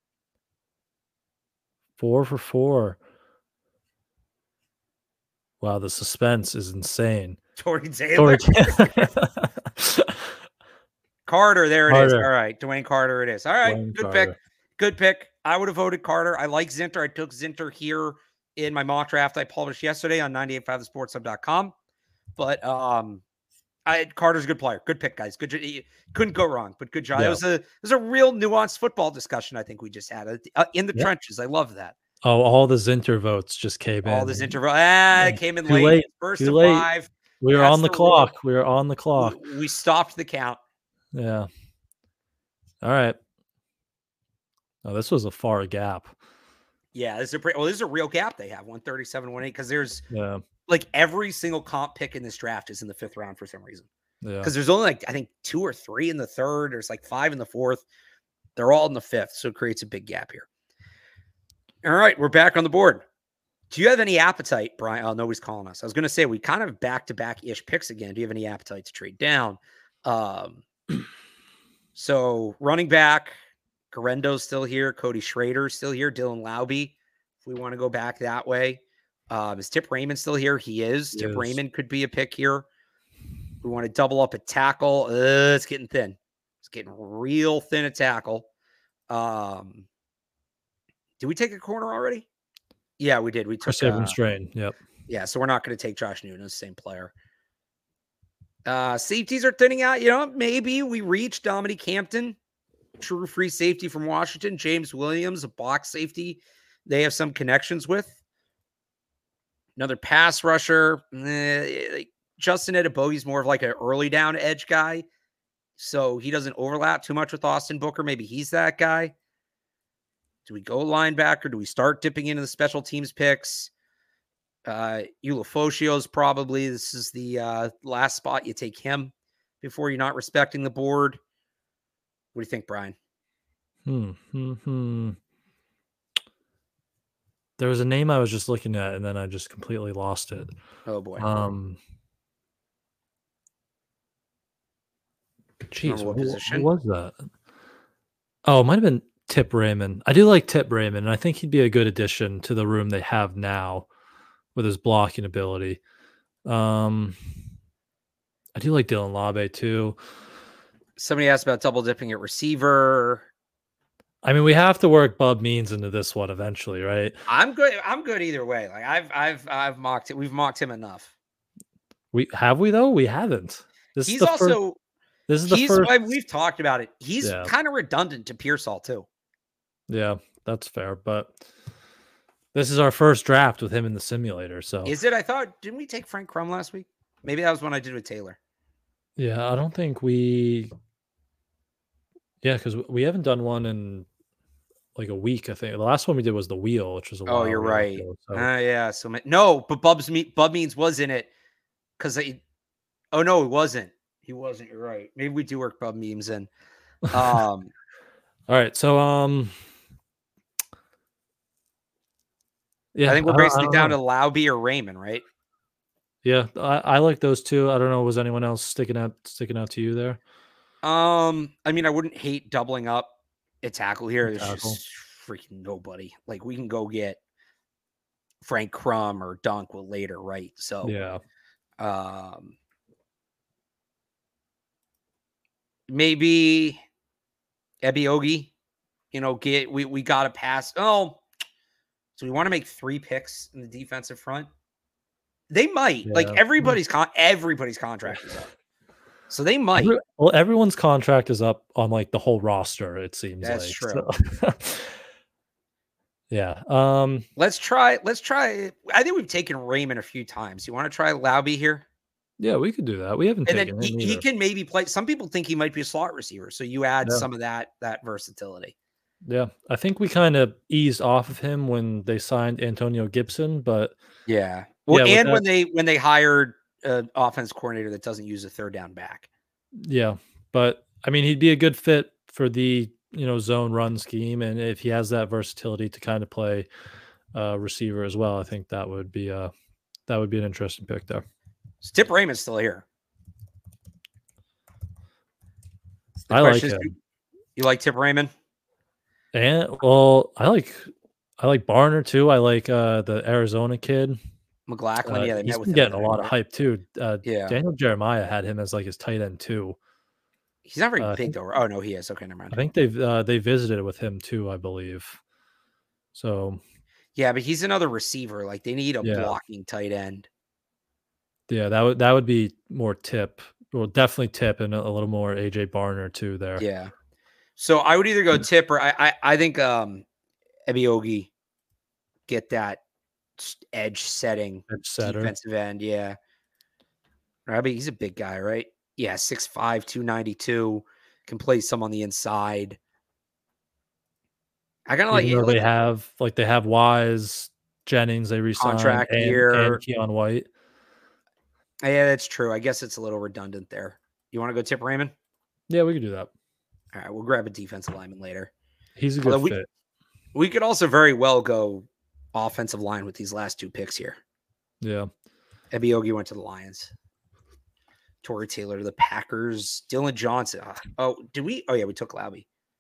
4 for 4. Wow, the suspense is insane. Tory Taylor. Carter, there it is. All right, Dwayne Carter it is. All right, good pick. I would have voted Carter. I like Zinter. I took Zinter here in my mock draft I published yesterday on 985thesportsub.com. But Carter's a good player. Good pick, guys. Good. Couldn't go wrong, but good job. Yeah. It was a real nuanced football discussion I think we just had in the trenches. I love that. Oh, all the Zinter votes just came in. All the Zinter votes. It came in late. First to 5. We were on the clock. We were on the clock. We stopped the count. Yeah. All right. Oh, this was a far gap. Yeah, this is a real gap they have, 137, 180, because there's like every single comp pick in this draft is in the 5th round for some reason. Yeah. Because there's only like, I think 2 or 3 in the 3rd. There's like 5 in the 4th. They're all in the 5th. So it creates a big gap here. All right, we're back on the board. Do you have any appetite, Brian? Oh, nobody's calling us. I was going to say we kind of back-to-back-ish picks again. Do you have any appetite to trade down? So running back, Garendo's still here. Cody Schrader's still here. Dylan Laube, if we want to go back that way. Is Tip Raymond still here? He is. Tip Raymond could be a pick here. We want to double up at tackle. It's getting thin. It's getting real thin at tackle. Did we take a corner already? Yeah, we did. We took Strain. Yep. Yeah, so we're not going to take Josh Nunez, same player. Safeties are thinning out. You know, maybe we reach Dominique Hampton, true free safety from Washington. James Williams, a box safety they have some connections with. Another pass rusher. Justin Edebogi's more of like an early down edge guy, so he doesn't overlap too much with Austin Booker. Maybe he's that guy. Do we go linebacker? Do we start dipping into the special teams picks? Ulofoshio's probably, this is the last spot you take him before you're not respecting the board. What do you think, Brian? There was a name I was just looking at, and then I just completely lost it. Oh, boy. Jeez, what was that? Oh, it might have been Tip Raymond. I do like Tip Raymond, and I think he'd be a good addition to the room they have now with his blocking ability. I do like Dylan Labe too. Somebody asked about double dipping at receiver. I mean, we have to work Bub Means into this one eventually, right? I'm good either way. Like I've mocked it. We've mocked him enough. We though? We haven't. This is the first. We've talked about it. He's kind of redundant to Pearsall too. Yeah, that's fair. But this is our first draft with him in the simulator. So is it? I thought, didn't we take Frank Crum last week? Maybe that was when I did with Taylor. Yeah, I don't think we. Yeah, because we haven't done one in like a week. I think the last one we did was the wheel, which was a while. Oh, you're right. Yeah. So no, but Bub Means was in it because oh no, it wasn't. He wasn't. You're right. Maybe we do work Bub Memes in. All right. So yeah, I think we're basically down to Laube or Raymond, right? Yeah, I like those two. I don't know. Was anyone else sticking out to you there? I mean, I wouldn't hate doubling up a tackle here. There's just freaking nobody. Like we can go get Frank Crum or Dunkwell later, right? So yeah. Maybe Ebiogi, we got to pass. Oh, so we want to make 3 picks in the defensive front. They might. Like everybody's contract is up. So they might. Everyone's contract is up on like the whole roster, it seems. That's true. So. Yeah. Let's try. I think we've taken Raymond a few times. You want to try Laube here? Yeah, we could do that. We haven't taken him either. He can maybe play. Some people think he might be a slot receiver, so you add some of that versatility. Yeah, I think we kind of eased off of him when they signed Antonio Gibson, but yeah. Well, and when they hired an offense coordinator that doesn't use a third down back. Yeah, but I mean, he'd be a good fit for the zone run scheme, and if he has that versatility to kind of play receiver as well, I think that would be an interesting pick there. Tip Raymond's still here. I like him. You like Tip Raymond? And well, I like Barner too. I like the Arizona kid. McLaughlin, they he's been getting a lot of hype too. Daniel Jeremiah had him as like his tight end too. He's not very big though. Oh no, he is. Okay, never mind. I think they visited with him too, I believe. So yeah, but he's another receiver. Like they need a blocking tight end. Yeah, that would be more Tip. Well, definitely Tip and a little more AJ Barner too there. Yeah. So I would either go Tip or I think Ebiogi get that edge setting defensive end. Yeah. I mean, he's a big guy, right? Yeah, 6'5", 292, can play some on the inside. I kind of like they have Wise, Jennings, they re-signed contract year, and Keon White. Yeah, that's true. I guess it's a little redundant there. You want to go Tip Raymond? Yeah, we could do that. All right, we'll grab a defensive lineman later. He's a good fit. We could also very well go offensive line with these last 2 picks here. Yeah. Ebiogi went to the Lions. Torrey Taylor to the Packers. Dylan Johnson. Did we? Oh, yeah, we took Laube.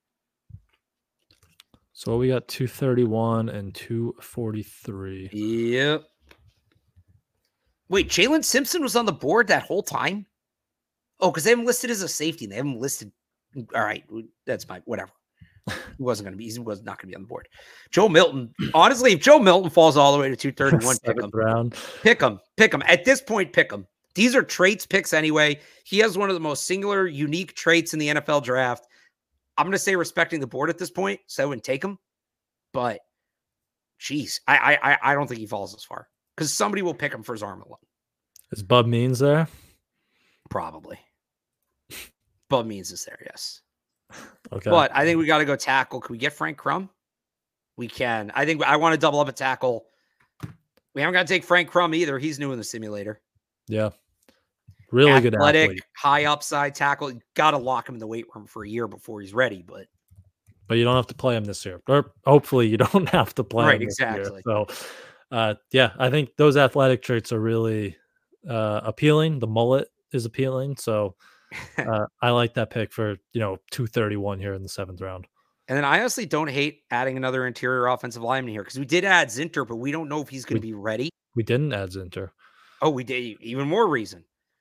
So we got 231 and 243. Yep. Wait, Jalen Simpson was on the board that whole time? Oh, because they haven't listed as a safety. And they haven't listed. All right, that's my whatever. He wasn't going to be. He was not going to be on the board. Joe Milton. Honestly, if Joe Milton falls all the way to 231, pick him. Round. Pick him. Pick him. At this point, pick him. These are traits picks anyway. He has one of the most singular, unique traits in the NFL draft. I'm going to say respecting the board at this point, so I wouldn't take him. But, geez, I don't think he falls as far because somebody will pick him for his arm alone. Is Bub Means there? Probably. Bub Means is there, yes. Okay. But I think we got to go tackle. Can we get Frank Crum? We can. I think I want to double up a tackle. We haven't got to take Frank Crum either. He's new in the simulator. Yeah. Really good athletic, athlete. high upside tackle. You got to lock him in the weight room for a year before he's ready. But you don't have to play him this year. Or hopefully you don't have to play him this exactly. year. So, yeah, I think those athletic traits are really appealing. The mullet is appealing. So I like that pick for, 231 here in the 7th round. And then I honestly don't hate adding another interior offensive lineman here because we did add Zinter, but we don't know if he's going to be ready. We didn't add Zinter. Oh, we did. Even more reason.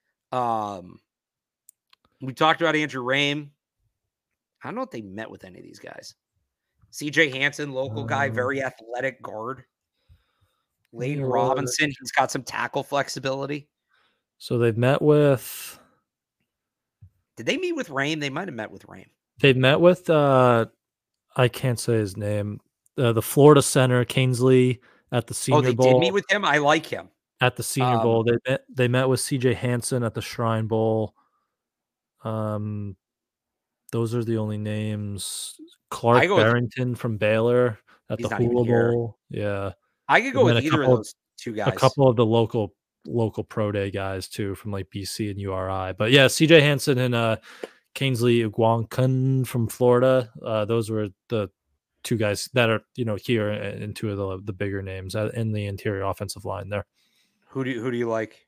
We talked about Andrew Rame. I don't know if they met with any of these guys. CJ Hansen, local guy, very athletic guard. Leighton Robinson, he's got some tackle flexibility. So they've met with... Did they meet with Rame? They might have met with Rame. They've met with, I can't say his name, the Florida center, Kingsley, at the Senior Bowl. Oh, they did meet with him? I like him. At the Senior Bowl. They met with CJ Hansen at the Shrine Bowl. Those are the only names. Clark Barrington from Baylor at the Hula Bowl. Yeah. I could go with either of those two guys. A couple of the local pro day guys too from like BC and URI. But yeah, CJ Hansen and Kingsley Uguankun from Florida. Those were the two guys that are, here in two of the bigger names in the interior offensive line there. Who do you like?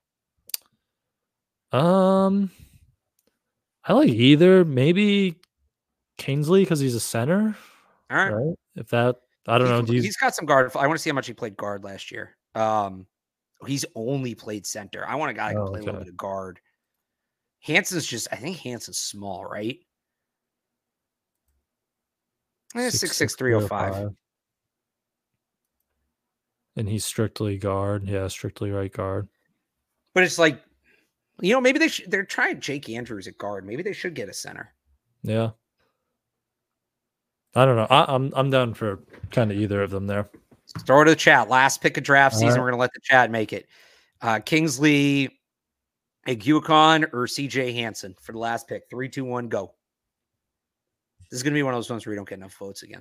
I like either. Maybe Kingsley because he's a center. All right. If that, I don't know. He's got some guard. I want to see how much he played guard last year. He's only played center. I want a guy who can play a little bit of guard. I think Hansen's small, right? 6'6", 305. And he's strictly guard. Yeah, strictly right guard. But it's like, maybe they're trying Jake Andrews at guard. Maybe they should get a center. Yeah. I don't know. I'm down for kind of either of them there. Throw it to the chat. Last pick of draft season. Right. We're going to let the chat make it. Kingsley Aguakon or CJ Hansen for the last pick. 3, 2, 1, go. This is going to be one of those ones where we don't get enough votes again.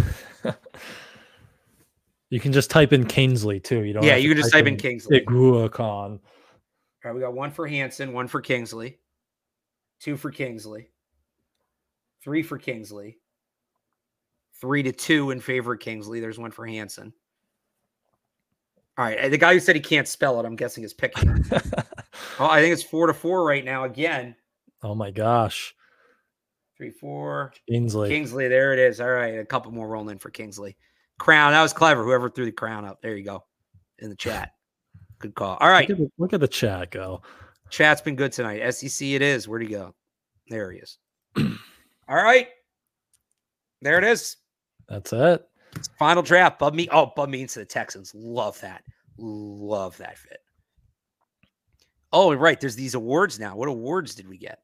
You can just type in Kingsley too. You can just type in Kingsley. Aguakon. All right, we got 1 for Hansen, 1 for Kingsley, 2 for Kingsley, 3 for Kingsley, 3-2 in favor of Kingsley. There's 1 for Hansen. All right, the guy who said he can't spell it, I'm guessing is picking. I think it's 4-4 right now again. Oh my gosh. 3-4. Kingsley, there it is. All right, a couple more rolling in for Kingsley. Crown, that was clever. Whoever threw the crown up. There you go. In the chat. Good call. All right. Look at the chat go. Chat's been good tonight. SEC it is. Where'd he go? There he is. All right. There it is. That's it. Final draft. Bub Means to the Texans. Love that. Love that fit. Oh, right. There's these awards now. What awards did we get?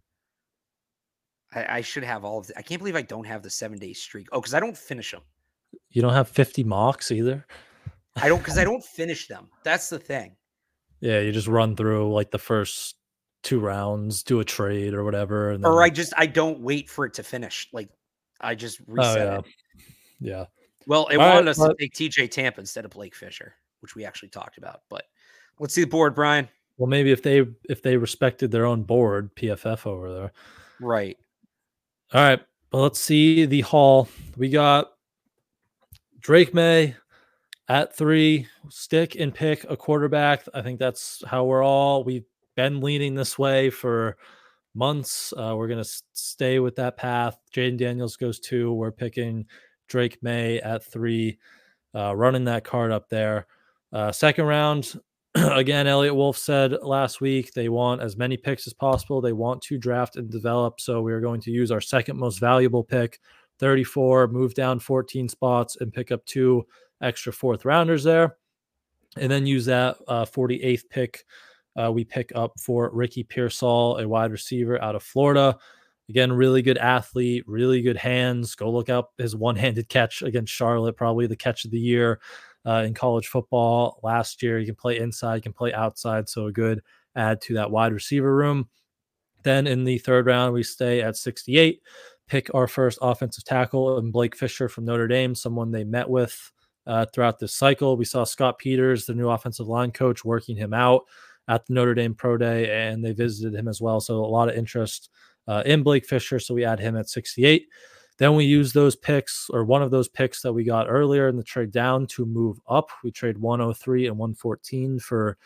I should have all of them. I can't believe I don't have the 7-day streak. Oh, because I don't finish them. You don't have 50 mocks either? Because I don't finish them. That's the thing. Yeah, you just run through like the first 2 rounds, do a trade or whatever. And then... Or I don't wait for it to finish. Like, I just reset it. Yeah. Well, it wanted us to take TJ Tampa instead of Blake Fisher, which we actually talked about. But let's see the board, Brian. Well, maybe if they respected their own board, PFF over there. Right. All right. Well, let's see the haul. We got Drake May at 3, stick and pick a quarterback. I think that's how we've been leaning this way for months. We're going to stay with that path. Jaden Daniels goes 2. We're picking Drake May at 3, running that card up there. Second round, Again, Elliot Wolf said last week they want as many picks as possible. They want to draft and develop. So we are going to use our second most valuable pick, 34, move down 14 spots and pick up 2 extra fourth rounders there. And then use that 48th pick we pick up for Ricky Pearsall, a wide receiver out of Florida. Again, really good athlete, really good hands. Go look up his one-handed catch against Charlotte, probably the catch of the year in college football last year. You can play inside, you can play outside, so a good add to that wide receiver room. Then in the third round, we stay at 68, pick our first offensive tackle, and Blake Fisher from Notre Dame, someone they met with throughout this cycle. We saw Scott Peters, the new offensive line coach, working him out at the Notre Dame Pro Day, and they visited him as well. So a lot of interest in Blake Fisher. So we add him at 68. Then we use those picks, or one of those picks that we got earlier in the trade down, to move up. We trade 103 and 114 for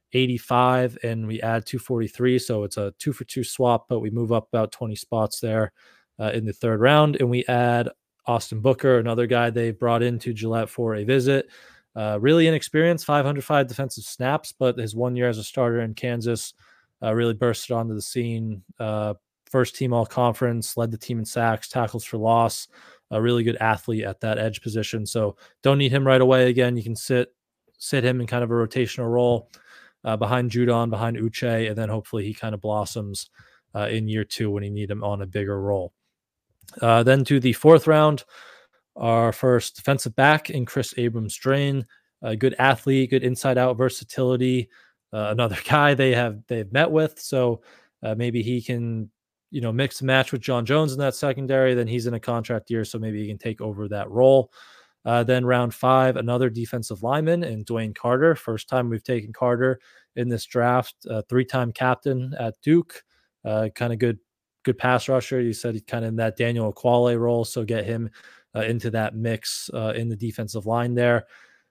85, and we add 243. So it's a 2-for-2 swap, but we move up about 20 spots there in the third round. And we add Austin Booker, another guy they brought into Gillette for a visit. Really inexperienced, 505 defensive snaps, but his 1 year as a starter in Kansas really bursted onto the scene. First team all conference, led the team in sacks, tackles for loss, a really good athlete at that edge position. So don't need him right away. Again, you can sit him in kind of a rotational role behind Judon, behind Uche, and then hopefully he kind of blossoms in year 2 when you need him on a bigger role. Then to the fourth round, our first defensive back in Chris Abrams-Drain, a good athlete, good inside-out versatility, another guy they've met with. So maybe he can, mix and match with John Jones in that secondary. Then he's in a contract year, so maybe he can take over that role. Then round 5, another defensive lineman in Dwayne Carter. First time we've taken Carter in this draft, 3-time captain at Duke, kind of good pass rusher. You said he's kind of in that Daniel Aquale role, so get him into that mix in the defensive line there.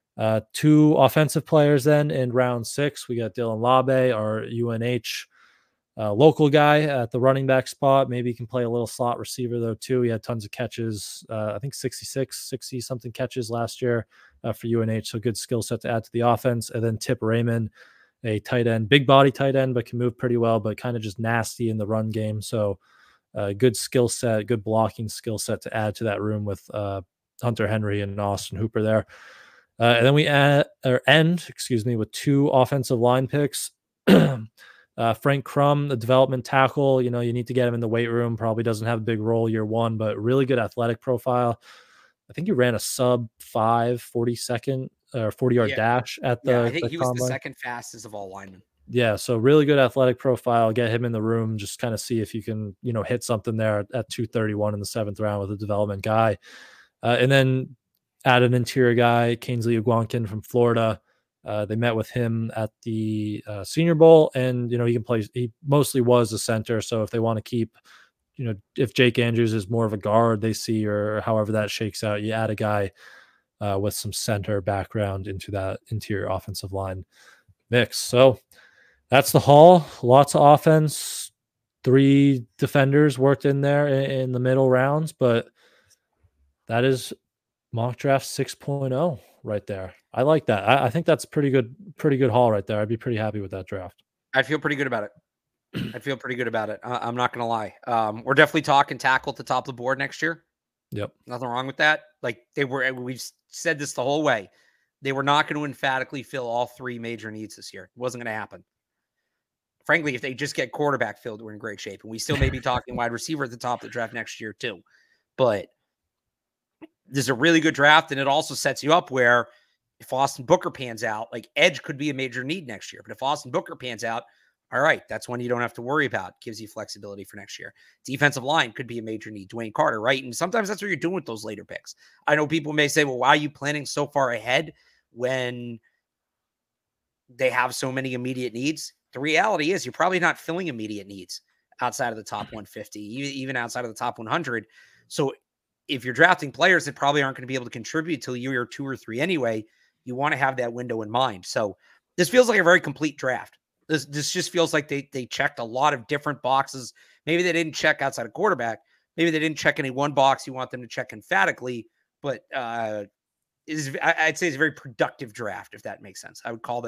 2 offensive players then in round 6. We got Dylan Labe, our UNH local guy at the running back spot. Maybe he can play a little slot receiver though too. He had tons of catches, I think 60 something catches last year for UNH. So good skill set to add to the offense. And then Tip Raymond, a tight end, big body tight end, but can move pretty well, but kind of just nasty in the run game. So good skill set, good blocking skill set to add to that room with Hunter Henry and Austin Hooper there. And then we end with 2 offensive line picks. Frank Crum, the development tackle, you need to get him in the weight room. Probably doesn't have a big role year 1, but really good athletic profile. I think he ran a sub 5 40-second or 40-yard dash at the I think he was combine. the second fastest of all linemen. Yeah, so really good athletic profile. Get him in the room, just kind of see if you can, hit something there at 231 in the 7th round with a development guy. And then add an interior guy, Kingsley Uguankin from Florida. They met with him at the Senior Bowl, and he can play. He mostly was a center, so if they want to keep, if Jake Andrews is more of a guard, they see, or however that shakes out, you add a guy with some center background into that interior offensive line mix. So that's the haul. Lots of offense. 3 defenders worked in there in the middle rounds, but that is mock draft 6.0 right there. I like that. I think that's pretty good haul right there. I'd be pretty happy with that draft. I feel pretty good about it. I'm not going to lie. We're definitely talking tackle at the top of the board next year. Yep. Nothing wrong with that. Like we've said this the whole way. They were not going to emphatically fill all 3 major needs this year. It wasn't going to happen. Frankly, if they just get quarterback filled, we're in great shape. And we still may be talking wide receiver at the top of the draft next year too. But this is a really good draft, and it also sets you up where if Austin Booker pans out, like edge could be a major need next year. But if Austin Booker pans out, all right, that's one you don't have to worry about. Gives you flexibility for next year. Defensive line could be a major need. Dwayne Carter, right? And sometimes that's what you're doing with those later picks. I know people may say, well, why are you planning so far ahead when they have so many immediate needs? The reality is you're probably not filling immediate needs outside of the top 150, even outside of the top 100. So if you're drafting players that probably aren't going to be able to contribute till year 2 or 3 anyway, you want to have that window in mind. So this feels like a very complete draft. This just feels like they checked a lot of different boxes. Maybe they didn't check outside of quarterback. Maybe they didn't check any one box you want them to check emphatically, but I'd say it's a very productive draft, if that makes sense. I would call this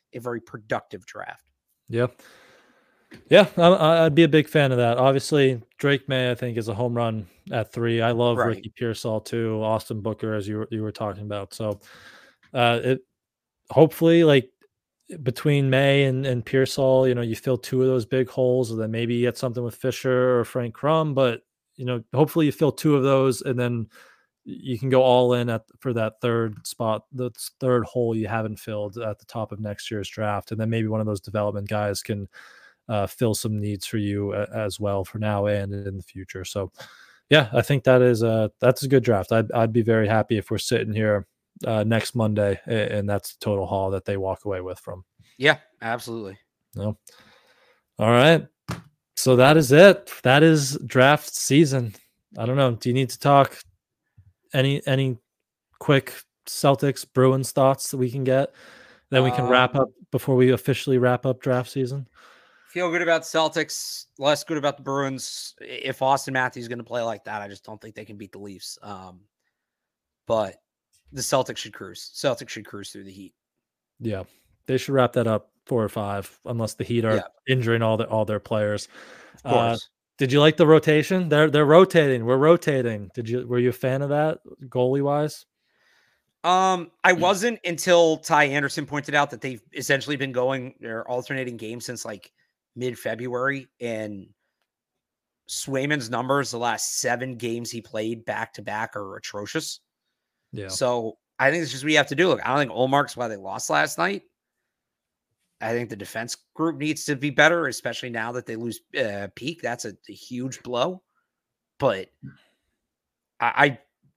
a very productive draft. Yep. Yeah, I'd be a big fan of that. Obviously, Drake May, I think, is a home run at 3. I love Right. Ricky Pearsall too, Austin Booker, as you were talking about. So, it hopefully, like, between May and Pearsall, you fill 2 of those big holes, and then maybe you get something with Fisher or Frank Crum. But hopefully you fill 2 of those, and then you can go all in for that third spot, the third hole you haven't filled at the top of next year's draft, and then maybe one of those development guys can fill some needs for you as well for now and in the future. So, yeah, I think that's a good draft. I'd be very happy if we're sitting here next Monday and that's the total haul that they walk away with from. Yeah, absolutely. No. All right. So that is it. That is draft season. I don't know. Do you need to talk any quick Celtics Bruins thoughts that we can get? Then we can wrap up before we officially wrap up draft season. Feel good about Celtics, less good about the Bruins. If Austin Matthews is going to play like that, I just don't think they can beat the Leafs. But the Celtics should cruise. Celtics should cruise through the Heat. Yeah, they should wrap that up 4 or 5, unless the Heat are injuring all their players. Of course. Did you like the rotation? They're rotating. We're rotating. Were you a fan of that goalie wise? I wasn't until Ty Anderson pointed out that they've essentially been going their alternating games since like mid-February, and Swayman's numbers the last 7 games he played back to back are atrocious. Yeah. So I think it's just what you have to do. Look, I don't think Olmark's why they lost last night. I think the defense group needs to be better, especially now that they lose Peak. That's a huge blow. But I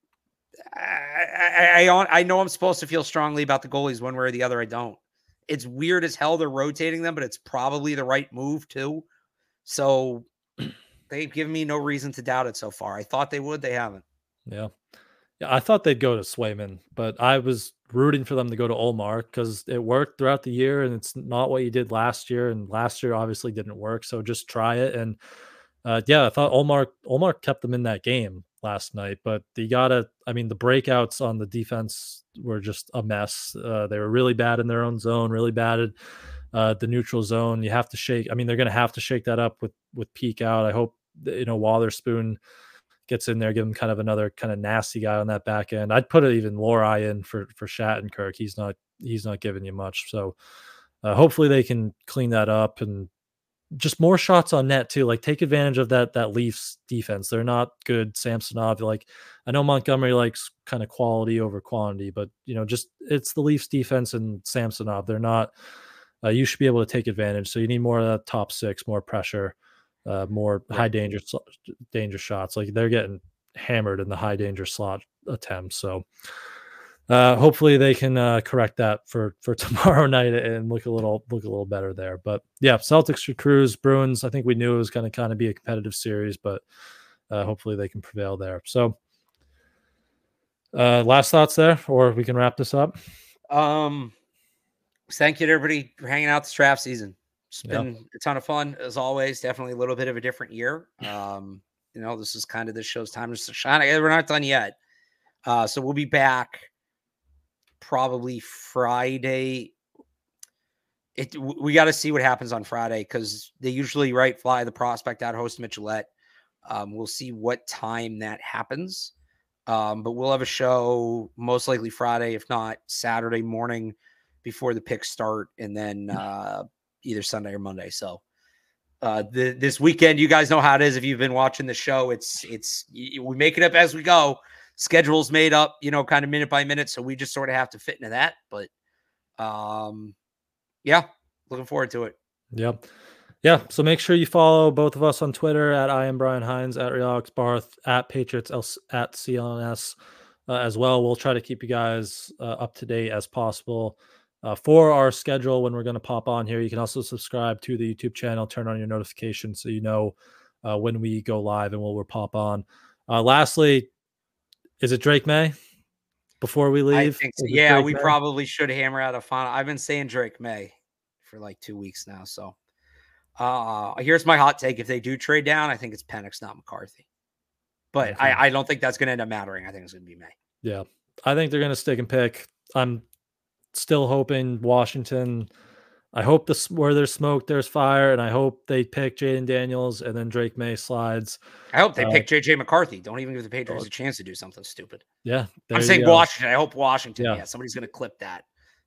know I'm supposed to feel strongly about the goalies one way or the other. I don't. It's weird as hell they're rotating them, but it's probably the right move too. So they've given me no reason to doubt it so far. I thought they would. They haven't. Yeah. I thought they'd go to Swayman, but I was rooting for them to go to Ullmark because it worked throughout the year, and it's not what you did last year. And last year obviously didn't work, so just try it. And I thought Ullmark kept them in that game last night. But the breakouts on the defense were just a mess. They were really bad in their own zone, really bad at the neutral zone. You have to shake. I mean, they're going to have to shake that up with Peak out. I hope Wotherspoon gets in there, give him kind of another kind of nasty guy on that back end. I'd put it even Lohrei in for Shattenkirk. He's not giving you much. So hopefully they can clean that up, and just more shots on net too. Like, take advantage of that Leafs defense. They're not good. Samsonov, like, I know Montgomery likes kind of quality over quantity, but just it's the Leafs defense and Samsonov. They're not. You should be able to take advantage. So you need more of that top 6, more pressure. More high danger shots. Like, they're getting hammered in the high danger slot attempts. So hopefully they can correct that for tomorrow night and look a little better there. But yeah, Celtics should cruise. Bruins, I think we knew it was going to kind of be a competitive series, but hopefully they can prevail there. So last thoughts there, or we can wrap this up. Thank you to everybody for hanging out this draft season. It's been a ton of fun, as always. Definitely a little bit of a different year. This is kind of this show's time to shine. We're not done yet. So we'll be back probably Friday. We got to see what happens on Friday, because they usually fly the prospect out, host them at Gillette. We'll see what time that happens. But we'll have a show most likely Friday, if not Saturday morning before the picks start, and then either Sunday or Monday. So this weekend, you guys know how it is. If you've been watching the show, we make it up as we go. Schedule's made up, kind of minute by minute. So we just sort of have to fit into that. But looking forward to it. Yep. Yeah. So make sure you follow both of us on Twitter at I am Brian Hines, at Realix Barth, at Patriots, at CLNS as well. We'll try to keep you guys up to date as possible. For our schedule when we're going to pop on here. You can also subscribe to the YouTube channel, turn on your notifications so you know when we go live and when we'll pop on. Lastly, is it Drake May before we leave? I think so. Yeah, we probably should hammer out a final. I've been saying Drake May for like 2 weeks now. So here's my hot take. If they do trade down, I think it's Penix, not McCarthy. But I don't think that's going to end up mattering. I think it's going to be May. Yeah, I think they're going to stick and pick. I'm still hoping Washington I hope where there's smoke, there's fire, and I hope they pick Jaden Daniels and then Drake May slides. I hope they pick JJ McCarthy. Don't even give the Patriots a chance to do something stupid. Yeah. I'm saying Washington. I hope Washington. Yeah. Yeah, somebody's going to clip that.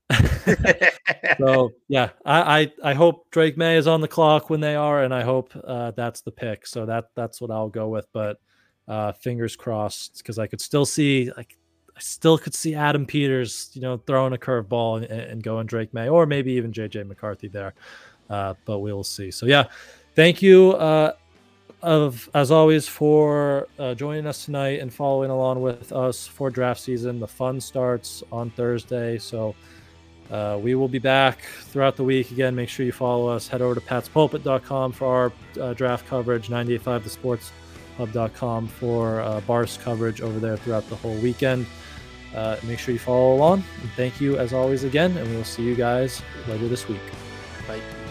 So yeah, I hope Drake May is on the clock when they are, and I hope that's the pick. So that's what I'll go with. But fingers crossed, because I could still see Adam Peters, throwing a curveball and going Drake May, or maybe even JJ McCarthy there. But we will see. So yeah, thank you as always for joining us tonight and following along with us for draft season. The fun starts on Thursday, so we will be back throughout the week. Again, make sure you follow us. Head over to patspulpit.com for our draft coverage, 985thesportshub.com for Bar's coverage over there throughout the whole weekend. Make sure you follow along. And thank you as always again, and we will see you guys later this week. Bye.